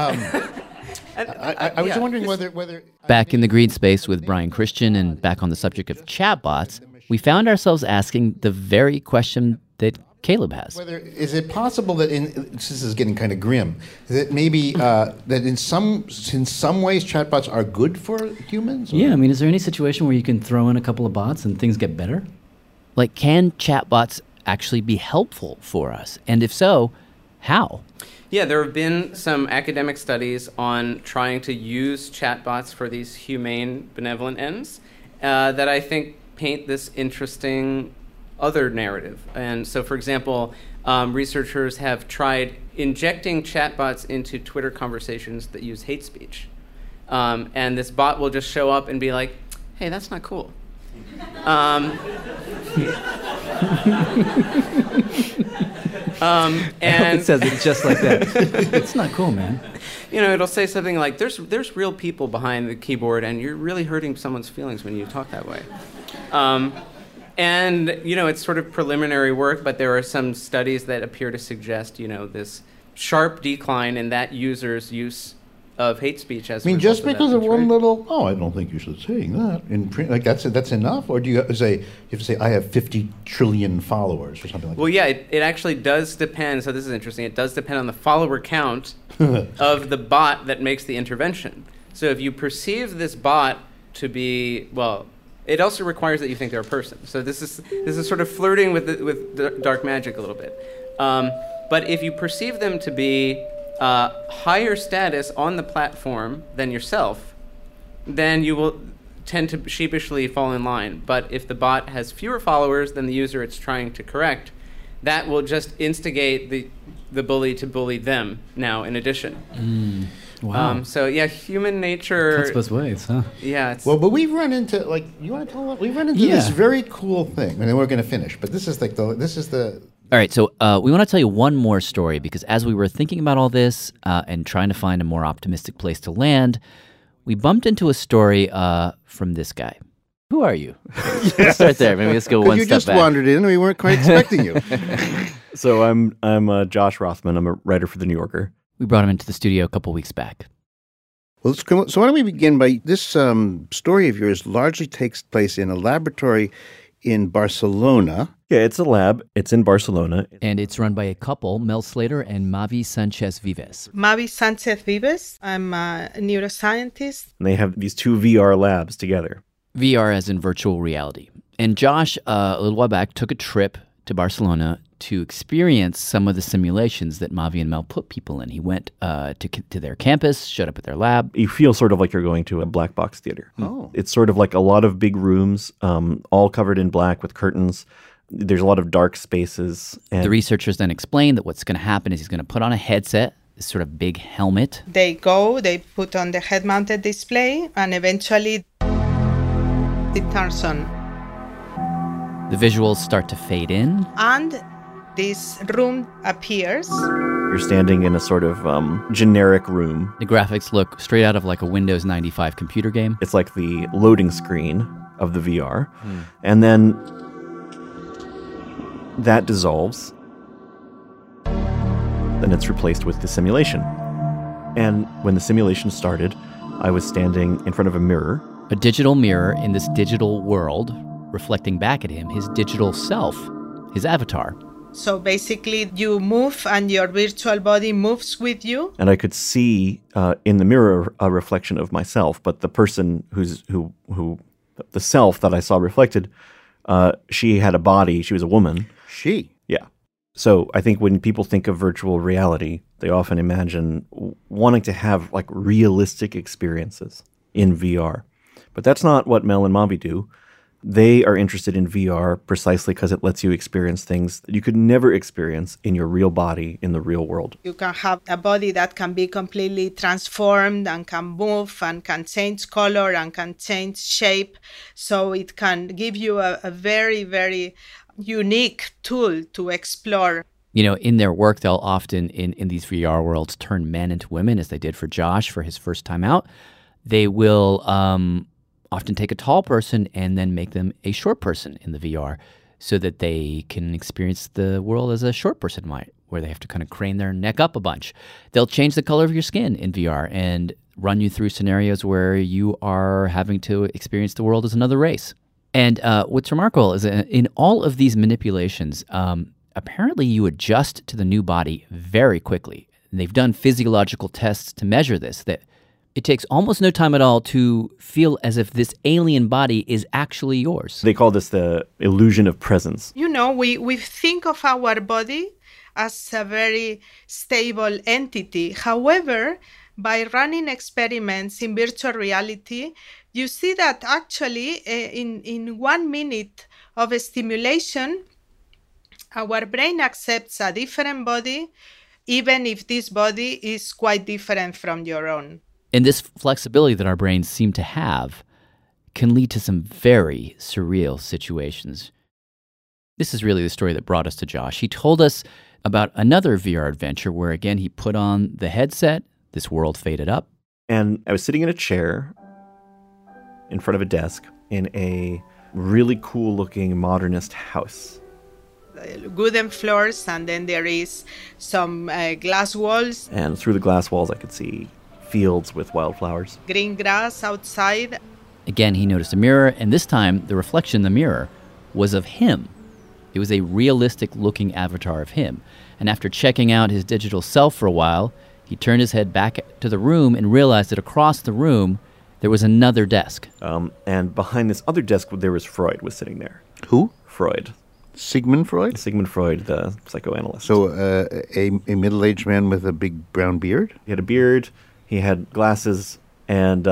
I was wondering whether... Back in the green space with Brian Christian and back on the subject of chatbots, we found ourselves asking the very question that Caleb has. Is it possible that this is getting kind of grim, that maybe that in some ways chatbots are good for humans? Or? Yeah, I mean, is there any situation where you can throw in a couple of bots and things get better? Like, can chatbots actually be helpful for us? And if so, how? Yeah, there have been some academic studies on trying to use chatbots for these humane, benevolent ends that I think paint this interesting other narrative. And so, for example, researchers have tried injecting chatbots into Twitter conversations that use hate speech. And this bot will just show up and be like, hey, that's not cool. And it says it just like that. It's not cool, man. It'll say something like, there's real people behind the keyboard, and you're really hurting someone's feelings when you talk that way. And, it's sort of preliminary work, but there are some studies that appear to suggest, this sharp decline in that user's use of hate speech as just because of one little, I don't think you should say that in print, like that's enough? Or do you have to say, I have 50 trillion followers or something like that? Well, yeah, it actually does depend. So this is interesting. It does depend on the follower count of the bot that makes the intervention. So if you perceive this bot to be, it also requires that you think they're a person. So this is sort of flirting with dark magic a little bit. But if you perceive them to be higher status on the platform than yourself, then you will tend to sheepishly fall in line. But if the bot has fewer followers than the user it's trying to correct, that will just instigate the bully to bully them now in addition. Wow. So yeah, human nature. Cuts both ways, huh? Yeah. But we've run into you want to tell us? We've run into this very cool thing, and then we're going to finish. But this is the. All right, so we want to tell you one more story because as we were thinking about all this and trying to find a more optimistic place to land, we bumped into a story from this guy. Who are you? Let's start there. Maybe let's go one step back. You just wandered in, and we weren't quite expecting you. So I'm Josh Rothman. I'm a writer for The New Yorker. We brought him into the studio a couple weeks back. Well, so why don't we begin by this story of yours largely takes place in a laboratory in Barcelona. Yeah, it's a lab. It's in Barcelona. And it's run by a couple, Mel Slater and Mavi Sanchez-Vives. Mavi Sanchez-Vives. I'm a neuroscientist. And they have these two VR labs together. VR as in virtual reality. And Josh, a little while back, took a trip to Barcelona to experience some of the simulations that Mavi and Mel put people in. He went to their campus, showed up at their lab. You feel sort of like you're going to a black box theater. Oh. It's sort of like a lot of big rooms, all covered in black with curtains. There's a lot of dark spaces. And the researchers then explain that what's going to happen is he's going to put on a headset, this sort of big helmet. They put on the head-mounted display, and eventually it turns on. The visuals start to fade in. And this room appears. You're standing in a sort of generic room. The graphics look straight out of like a Windows 95 computer game. It's like the loading screen of the VR. And then that dissolves. Then it's replaced with the simulation. And when the simulation started, I was standing in front of a mirror. A digital mirror in this digital world. reflecting back at him his digital self, his avatar. So basically, you move and your virtual body moves with you. And I could see in the mirror a reflection of myself, but the person who the self that I saw reflected, she had a body. She was a woman. She? Yeah. So I think when people think of virtual reality, they often imagine wanting to have like realistic experiences in VR. But that's not what Mel and Mavi do. They are interested in VR precisely because it lets you experience things that you could never experience in your real body in the real world. You can have a body that can be completely transformed and can move and can change color and can change shape. So it can give you a very, very unique tool to explore. You know, in their work, they'll often, in these VR worlds, turn men into women, as they did for Josh for his first time out. They will often take a tall person and then make them a short person in the VR so that they can experience the world as a short person might, where they have to kind of crane their neck up a bunch. They'll change the color of your skin in VR and run you through scenarios where you are having to experience the world as another race. And what's remarkable is that in all of these manipulations, apparently you adjust to the new body very quickly. And they've done physiological tests to measure this, that it takes almost no time at all to feel as if this alien body is actually yours. They call this the illusion of presence. You know, we think of our body as a very stable entity. However, by running experiments in virtual reality, you see that actually in 1 minute of stimulation, our brain accepts a different body, even if this body is quite different from your own. And this flexibility that our brains seem to have can lead to some very surreal situations. This is really the story that brought us to Josh. He told us about another VR adventure where, again, he put on the headset, this world faded up. And I was sitting in a chair in front of a desk in a really cool-looking modernist house. Wooden floors, and then there is some glass walls. And through the glass walls, I could see fields with wildflowers. Green grass outside. Again, he noticed a mirror, and this time the reflection in the mirror was of him. It was a realistic-looking avatar of him. And after checking out his digital self for a while, he turned his head back to the room and realized that across the room there was another desk. And behind this other desk, there was Freud was sitting there. Who? Freud. Sigmund Freud? Sigmund Freud, the psychoanalyst. So a middle-aged man with a big brown beard? He had a beard. He had glasses, and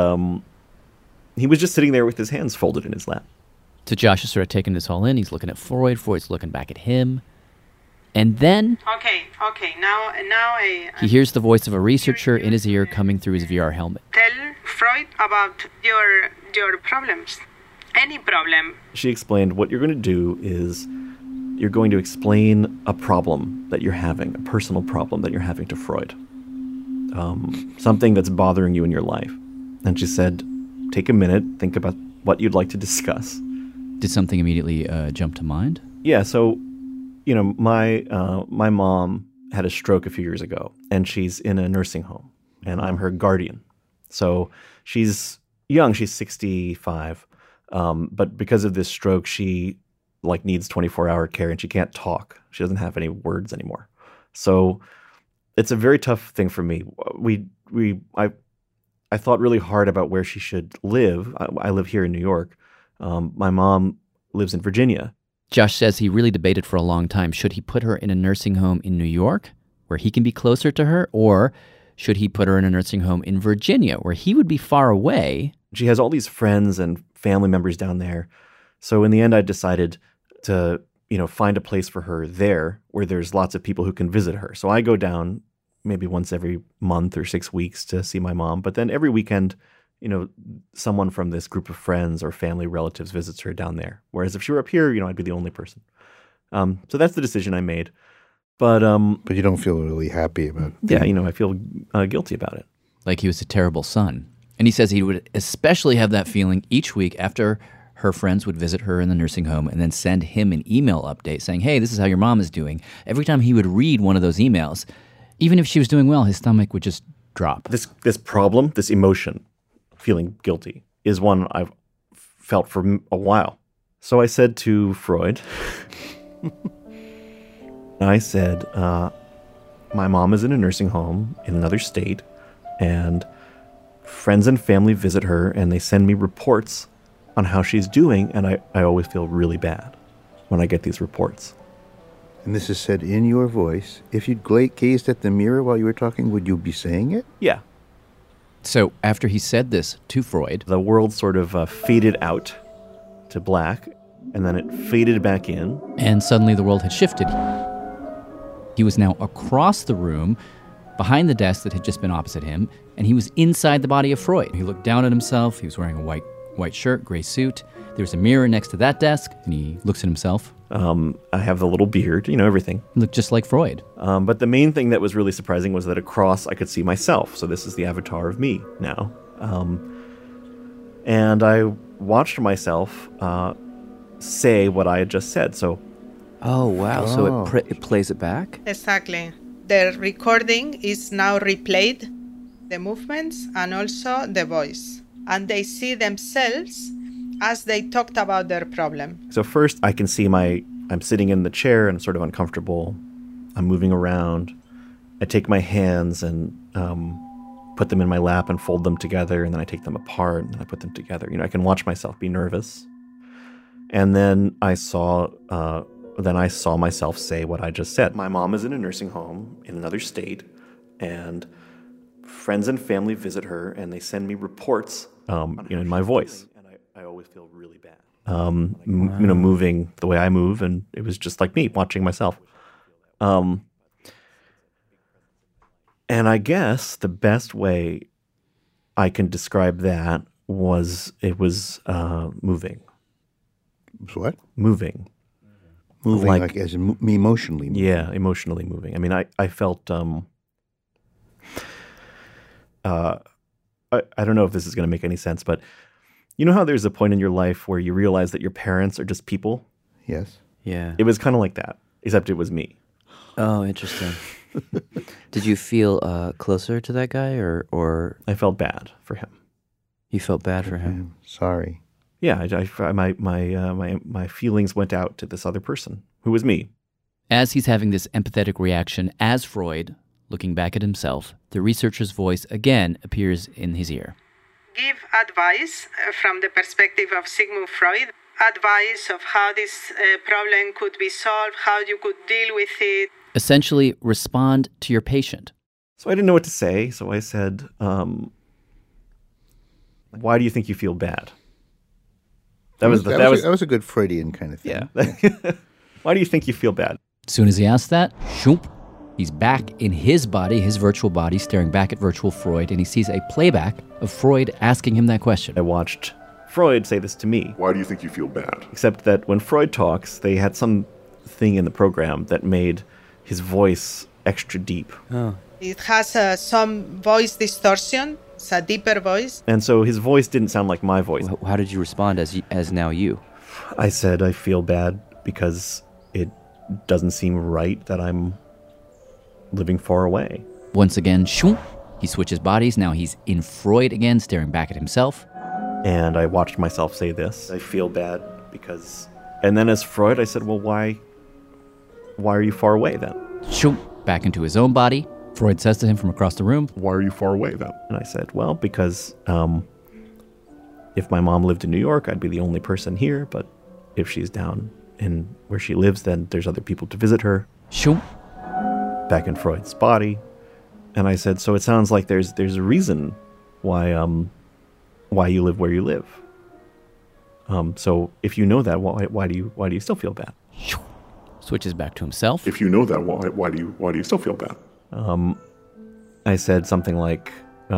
he was just sitting there with his hands folded in his lap. So Josh is sort of taking this all in. He's looking at Freud. Freud's looking back at him. And then... Okay, now he hears the voice of a researcher in his ear coming through his VR helmet. Tell Freud about your problems. Any problem. She explained what you're going to do is you're going to explain a problem that you're having, a personal problem that you're having to Freud. Something that's bothering you in your life. And she said, take a minute, think about what you'd like to discuss. Did something immediately jump to mind? Yeah, so, you know, my mom had a stroke a few years ago, and she's in a nursing home, and I'm her guardian. So she's young, she's 65, but because of this stroke, she needs 24-hour care, and she can't talk. She doesn't have any words anymore. So it's a very tough thing for me. I thought really hard about where she should live. I live here in New York. My mom lives in Virginia. Josh says he really debated for a long time. Should he put her in a nursing home in New York, where he can be closer to her, or should he put her in a nursing home in Virginia, where he would be far away? She has all these friends and family members down there. So in the end, I decided to, find a place for her there where there's lots of people who can visit her. So I go down maybe once every month or 6 weeks to see my mom. But then every weekend, someone from this group of friends or family relatives visits her down there. Whereas if she were up here, I'd be the only person. So that's the decision I made. But you don't feel really happy about it. Yeah, I feel guilty about it. Like he was a terrible son. And he says he would especially have that feeling each week after her friends would visit her in the nursing home and then send him an email update saying, hey, this is how your mom is doing. Every time he would read one of those emails, even if she was doing well, his stomach would just drop. This problem, this emotion, feeling guilty, is one I've felt for a while. So I said to Freud, I said, my mom is in a nursing home in another state, and friends and family visit her, and they send me reports on how she's doing, and I always feel really bad when I get these reports. And this is said in your voice. If you'd gazed at the mirror while you were talking, would you be saying it? Yeah. So after he said this to Freud, the world sort of faded out to black, and then it faded back in. And suddenly the world had shifted. He was now across the room, behind the desk that had just been opposite him, and he was inside the body of Freud. He looked down at himself. He was wearing a white shirt, gray suit. There was a mirror next to that desk, and he looks at himself. I have the little beard, everything. He looked just like Freud. But the main thing that was really surprising was that across I could see myself. So this is the avatar of me now. And I watched myself say what I had just said. So, oh wow! So it plays it back. Exactly. The recording is now replayed, the movements and also the voice, and they see themselves as they talked about their problem. So first I can see I'm sitting in the chair and I'm sort of uncomfortable. I'm moving around. I take my hands and put them in my lap and fold them together, and then I take them apart and then I put them together. I can watch myself be nervous. And then I saw myself say what I just said. My mom is in a nursing home in another state, and friends and family visit her, and they send me reports, in my voice. I always feel really bad. Moving the way I move, and it was just like me watching myself. And I guess the best way I can describe that was it was moving. What? Moving. Moving like as emotionally moving. Yeah, emotionally moving. I mean, I felt, I don't know if this is going to make any sense, but you know how there's a point in your life where you realize that your parents are just people? Yes. Yeah. It was kind of like that, except it was me. Oh, interesting. Did you feel closer to that guy, or I felt bad for him. You felt bad for him? Sorry. Yeah, my feelings went out to this other person, who was me. As he's having this empathetic reaction as Freud, looking back at himself, the researcher's voice again appears in his ear. Give advice from the perspective of Sigmund Freud, advice of how this problem could be solved, how you could deal with it. Essentially, respond to your patient. So I didn't know what to say, so I said, why do you think you feel bad? That was a good Freudian kind of thing. Yeah. Why do you think you feel bad? As soon as he asked that, shoop, he's back in his body, his virtual body, staring back at virtual Freud, and he sees a playback of Freud asking him that question. I watched Freud say this to me. Why do you think you feel bad? Except that when Freud talks, they had some thing in the program that made his voice extra deep. Oh. It has some voice distortion. It's a deeper voice. And so his voice didn't sound like my voice. How did you respond as now you? I said I feel bad because it doesn't seem right that I'm living far away. Once again, shoop, he switches bodies. Now he's in Freud again, staring back at himself. And I watched myself say this. I feel bad because... And then as Freud, I said, well, why are you far away then? Shoop, back into his own body. Freud says to him from across the room, why are you far away then? And I said, well, because if my mom lived in New York, I'd be the only person here. But if she's down in where she lives, then there's other people to visit her. Shoop. Back in Freud's body. And I said, so it sounds like there's a reason why you live where you live. So if you know that, why do you still feel bad? Switches back to himself. If you know that, why do you still feel bad? I said something like,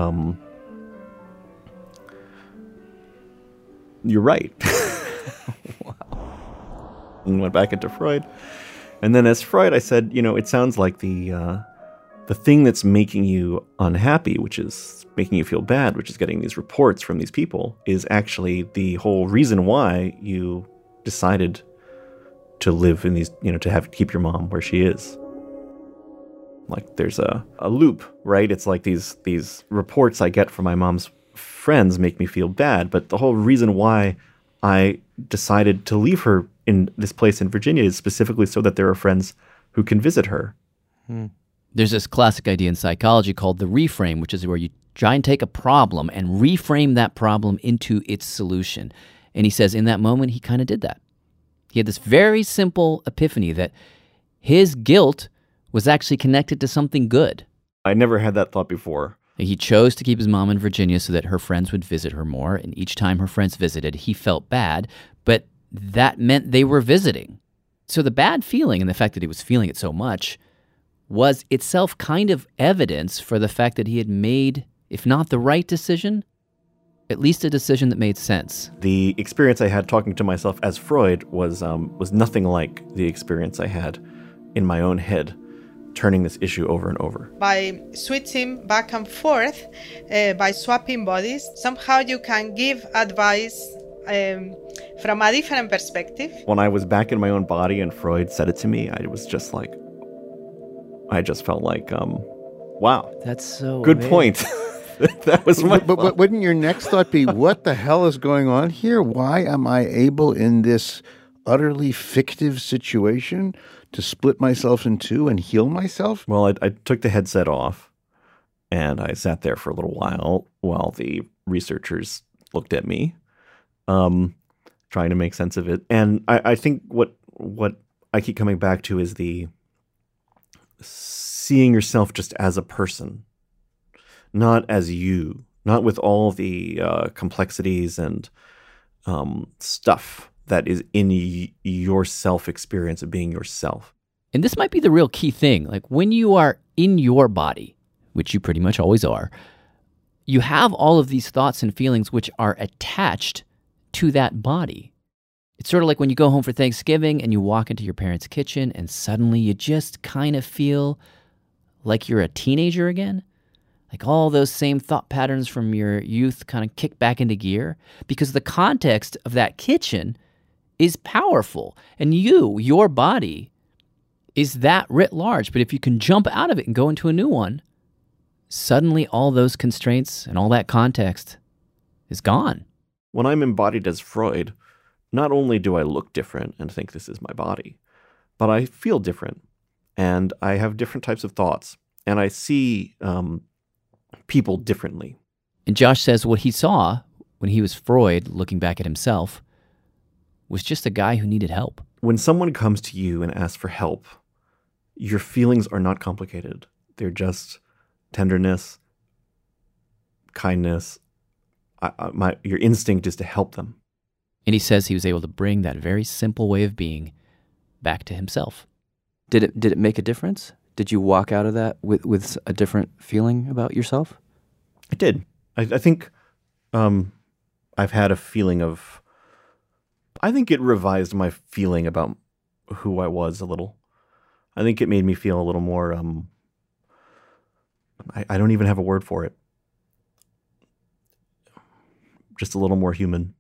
you're right. Wow. And went back into Freud. And then as Freud, I said, it sounds like the thing that's making you unhappy, which is making you feel bad, which is getting these reports from these people, is actually the whole reason why you decided to live in these, to keep your mom where she is. Like there's a loop, right? It's like these reports I get from my mom's friends make me feel bad, but the whole reason why I decided to leave her in this place in Virginia specifically so that there are friends who can visit her. There's this classic idea in psychology called the reframe, which is where you try and take a problem and reframe that problem into its solution. And he says in that moment, he kind of did that. He had this very simple epiphany that his guilt was actually connected to something good. I never had that thought before. He chose to keep his mom in Virginia so that her friends would visit her more. And each time her friends visited, he felt bad, but that meant they were visiting. So the bad feeling and the fact that he was feeling it so much was itself kind of evidence for the fact that he had made, if not the right decision, at least a decision that made sense. The experience I had talking to myself as Freud was nothing like the experience I had in my own head, turning this issue over and over. By switching back and forth, by swapping bodies, somehow you can give advice from a different perspective. When I was back in my own body and Freud said it to me, I just felt like, wow. That's so good amazing. point. That was my but wouldn't your next thought be, what the hell is going on here? Why am I able in this utterly fictive situation to split myself in two and heal myself? Well, I took the headset off and I sat there for a little while the researchers looked at me, trying to make sense of it. And I think what I keep coming back to is the seeing yourself just as a person, not as you, not with all the complexities and stuff that is in your self-experience of being yourself. And this might be the real key thing. Like when you are in your body, which you pretty much always are, you have all of these thoughts and feelings which are attached to that body. It's sort of like when you go home for Thanksgiving and you walk into your parents' kitchen and suddenly you just kind of feel like you're a teenager again. Like all those same thought patterns from your youth kind of kick back into gear because the context of that kitchen is powerful. And your body, is that writ large. But if you can jump out of it and go into a new one, suddenly all those constraints and all that context is gone. When I'm embodied as Freud, not only do I look different and think this is my body, but I feel different and I have different types of thoughts and I see people differently. And Josh says what he saw when he was Freud, looking back at himself, was just a guy who needed help. When someone comes to you and asks for help, your feelings are not complicated. They're just tenderness, kindness. Your instinct is to help them. And he says he was able to bring that very simple way of being back to himself. Did it make a difference? Did you walk out of that with a different feeling about yourself? It did. I think I've had a feeling of... I think it revised my feeling about who I was a little. I think it made me feel a little more... I don't even have a word for it. Just a little more human.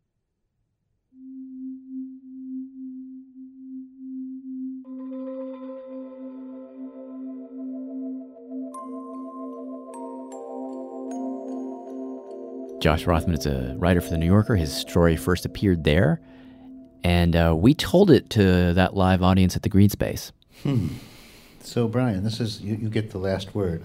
Josh Rothman is a writer for The New Yorker. His story first appeared there, and we told it to that live audience at the Green Space. So, Brian, this is you get the last word.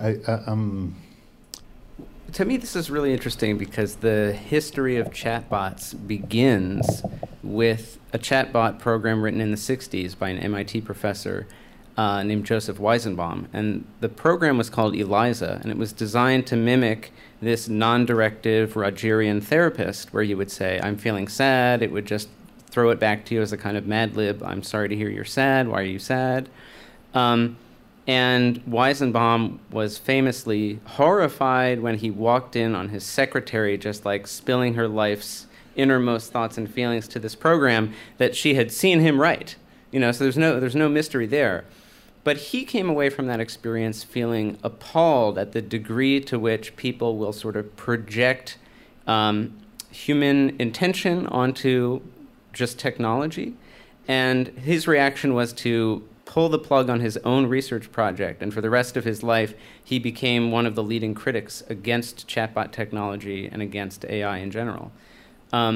To me, this is really interesting because the history of chatbots begins with a chatbot program written in the 60s by an MIT professor named Joseph Weizenbaum. And the program was called ELIZA, and it was designed to mimic this non-directive Rogerian therapist where you would say, I'm feeling sad. It would just throw it back to you as a kind of Mad Lib. I'm sorry to hear you're sad. Why are you sad? And Weizenbaum was famously horrified when he walked in on his secretary just like spilling her life's innermost thoughts and feelings to this program that she had seen him write. So there's no mystery there. But he came away from that experience feeling appalled at the degree to which people will sort of project human intention onto just technology. And his reaction was to pull the plug on his own research project. And for the rest of his life, he became one of the leading critics against chatbot technology and against AI in general. And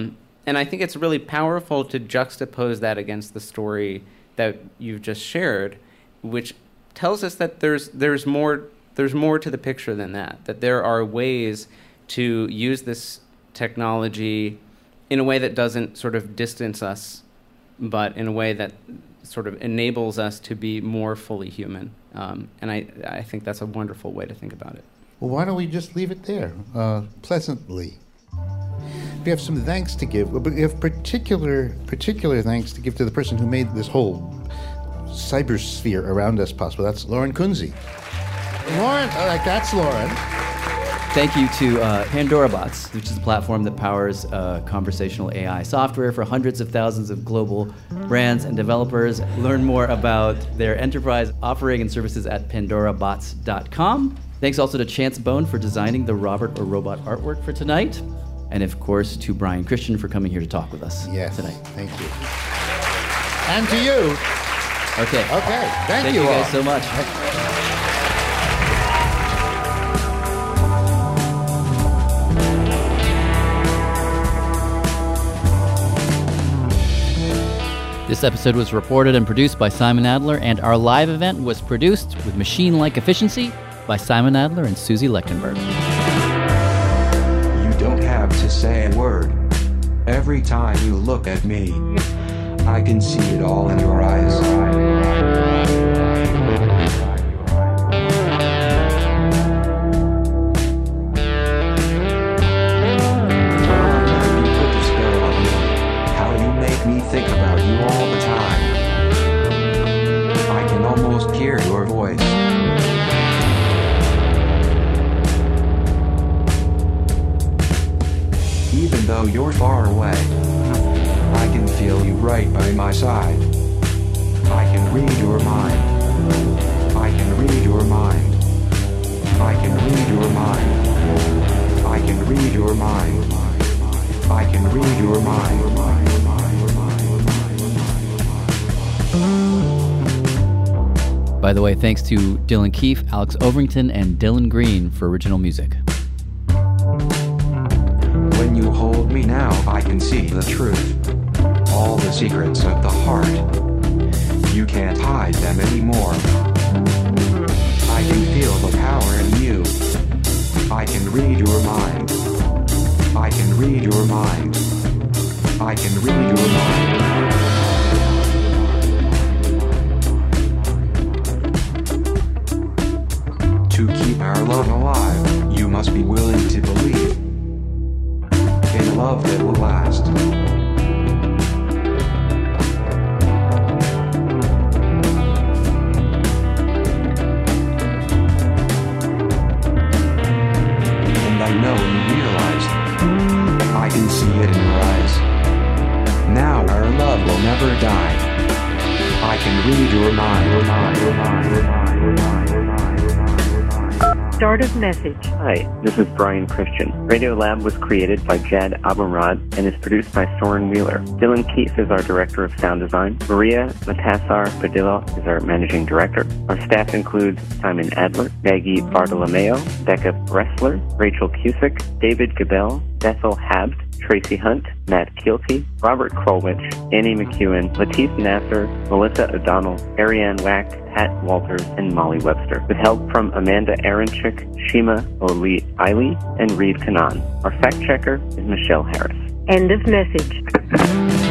And I think it's really powerful to juxtapose that against the story that you've just shared, which tells us that there's more to the picture than that. That there are ways to use this technology in a way that doesn't sort of distance us, but in a way that sort of enables us to be more fully human. And I think that's a wonderful way to think about it. Well, why don't we just leave it there, pleasantly? We have some thanks to give, but we have particular thanks to give to the person who made this whole cybersphere around us possible. That's Lauren Kunze. Lauren, that's Lauren. Thank you to Pandora Bots, which is a platform that powers conversational AI software for hundreds of thousands of global brands and developers. Learn more about their enterprise offering and services at pandorabots.com. Thanks also to Chance Bone for designing the Robert or Robot artwork for tonight. And of course, to Brian Christian for coming here to talk with us tonight. Thank you. And to you. Okay. Thank you all. Thank you guys so much. This episode was reported and produced by Simon Adler, and our live event was produced with machine-like efficiency by Simon Adler and Susie Lechtenberg. You don't have to say a word. Every time you look at me, I can see it all in your eyes. Think about you all the time. I can almost hear your voice. Even though you're far away, I can feel you right by my side. I can read your mind. I can read your mind. I can read your mind. I can read your mind. I can read your mind. By the way, thanks to Dylan Keefe, Alex Overington, and Dylan Green for original music. When you hold me now, I can see the truth. All the secrets of the heart. You can't hide them anymore. I can feel the power in you. I can read your mind. I can read your mind. I can read your mind. To keep our love alive, you must be willing to believe in love that will last. And I know you realize, I can see it in your eyes. Now our love will never die. I can read your mind, your mind, your mind, your mind, your mind, your mind. Start of message. Hi, this is Brian Christian. Radiolab was created by Jad Abumrad and is produced by Soren Wheeler. Dylan Keefe is our director of sound design. Maria Matassar Padilla is our managing director. Our staff includes Simon Adler, Maggie Bartolomeo, Becca Bressler, Rachel Cusick, David Gabel, Bethel Habd, Tracy Hunt, Matt Keelty, Robert Krolwich, Annie McEwen, Latif Nasser, Melissa O'Donnell, Ariane Wack, Pat Walters, and Molly Webster, with help from Amanda Aronchik, Shima Oli Eiley, and Reed Kanan. Our fact checker is Michelle Harris. End of message.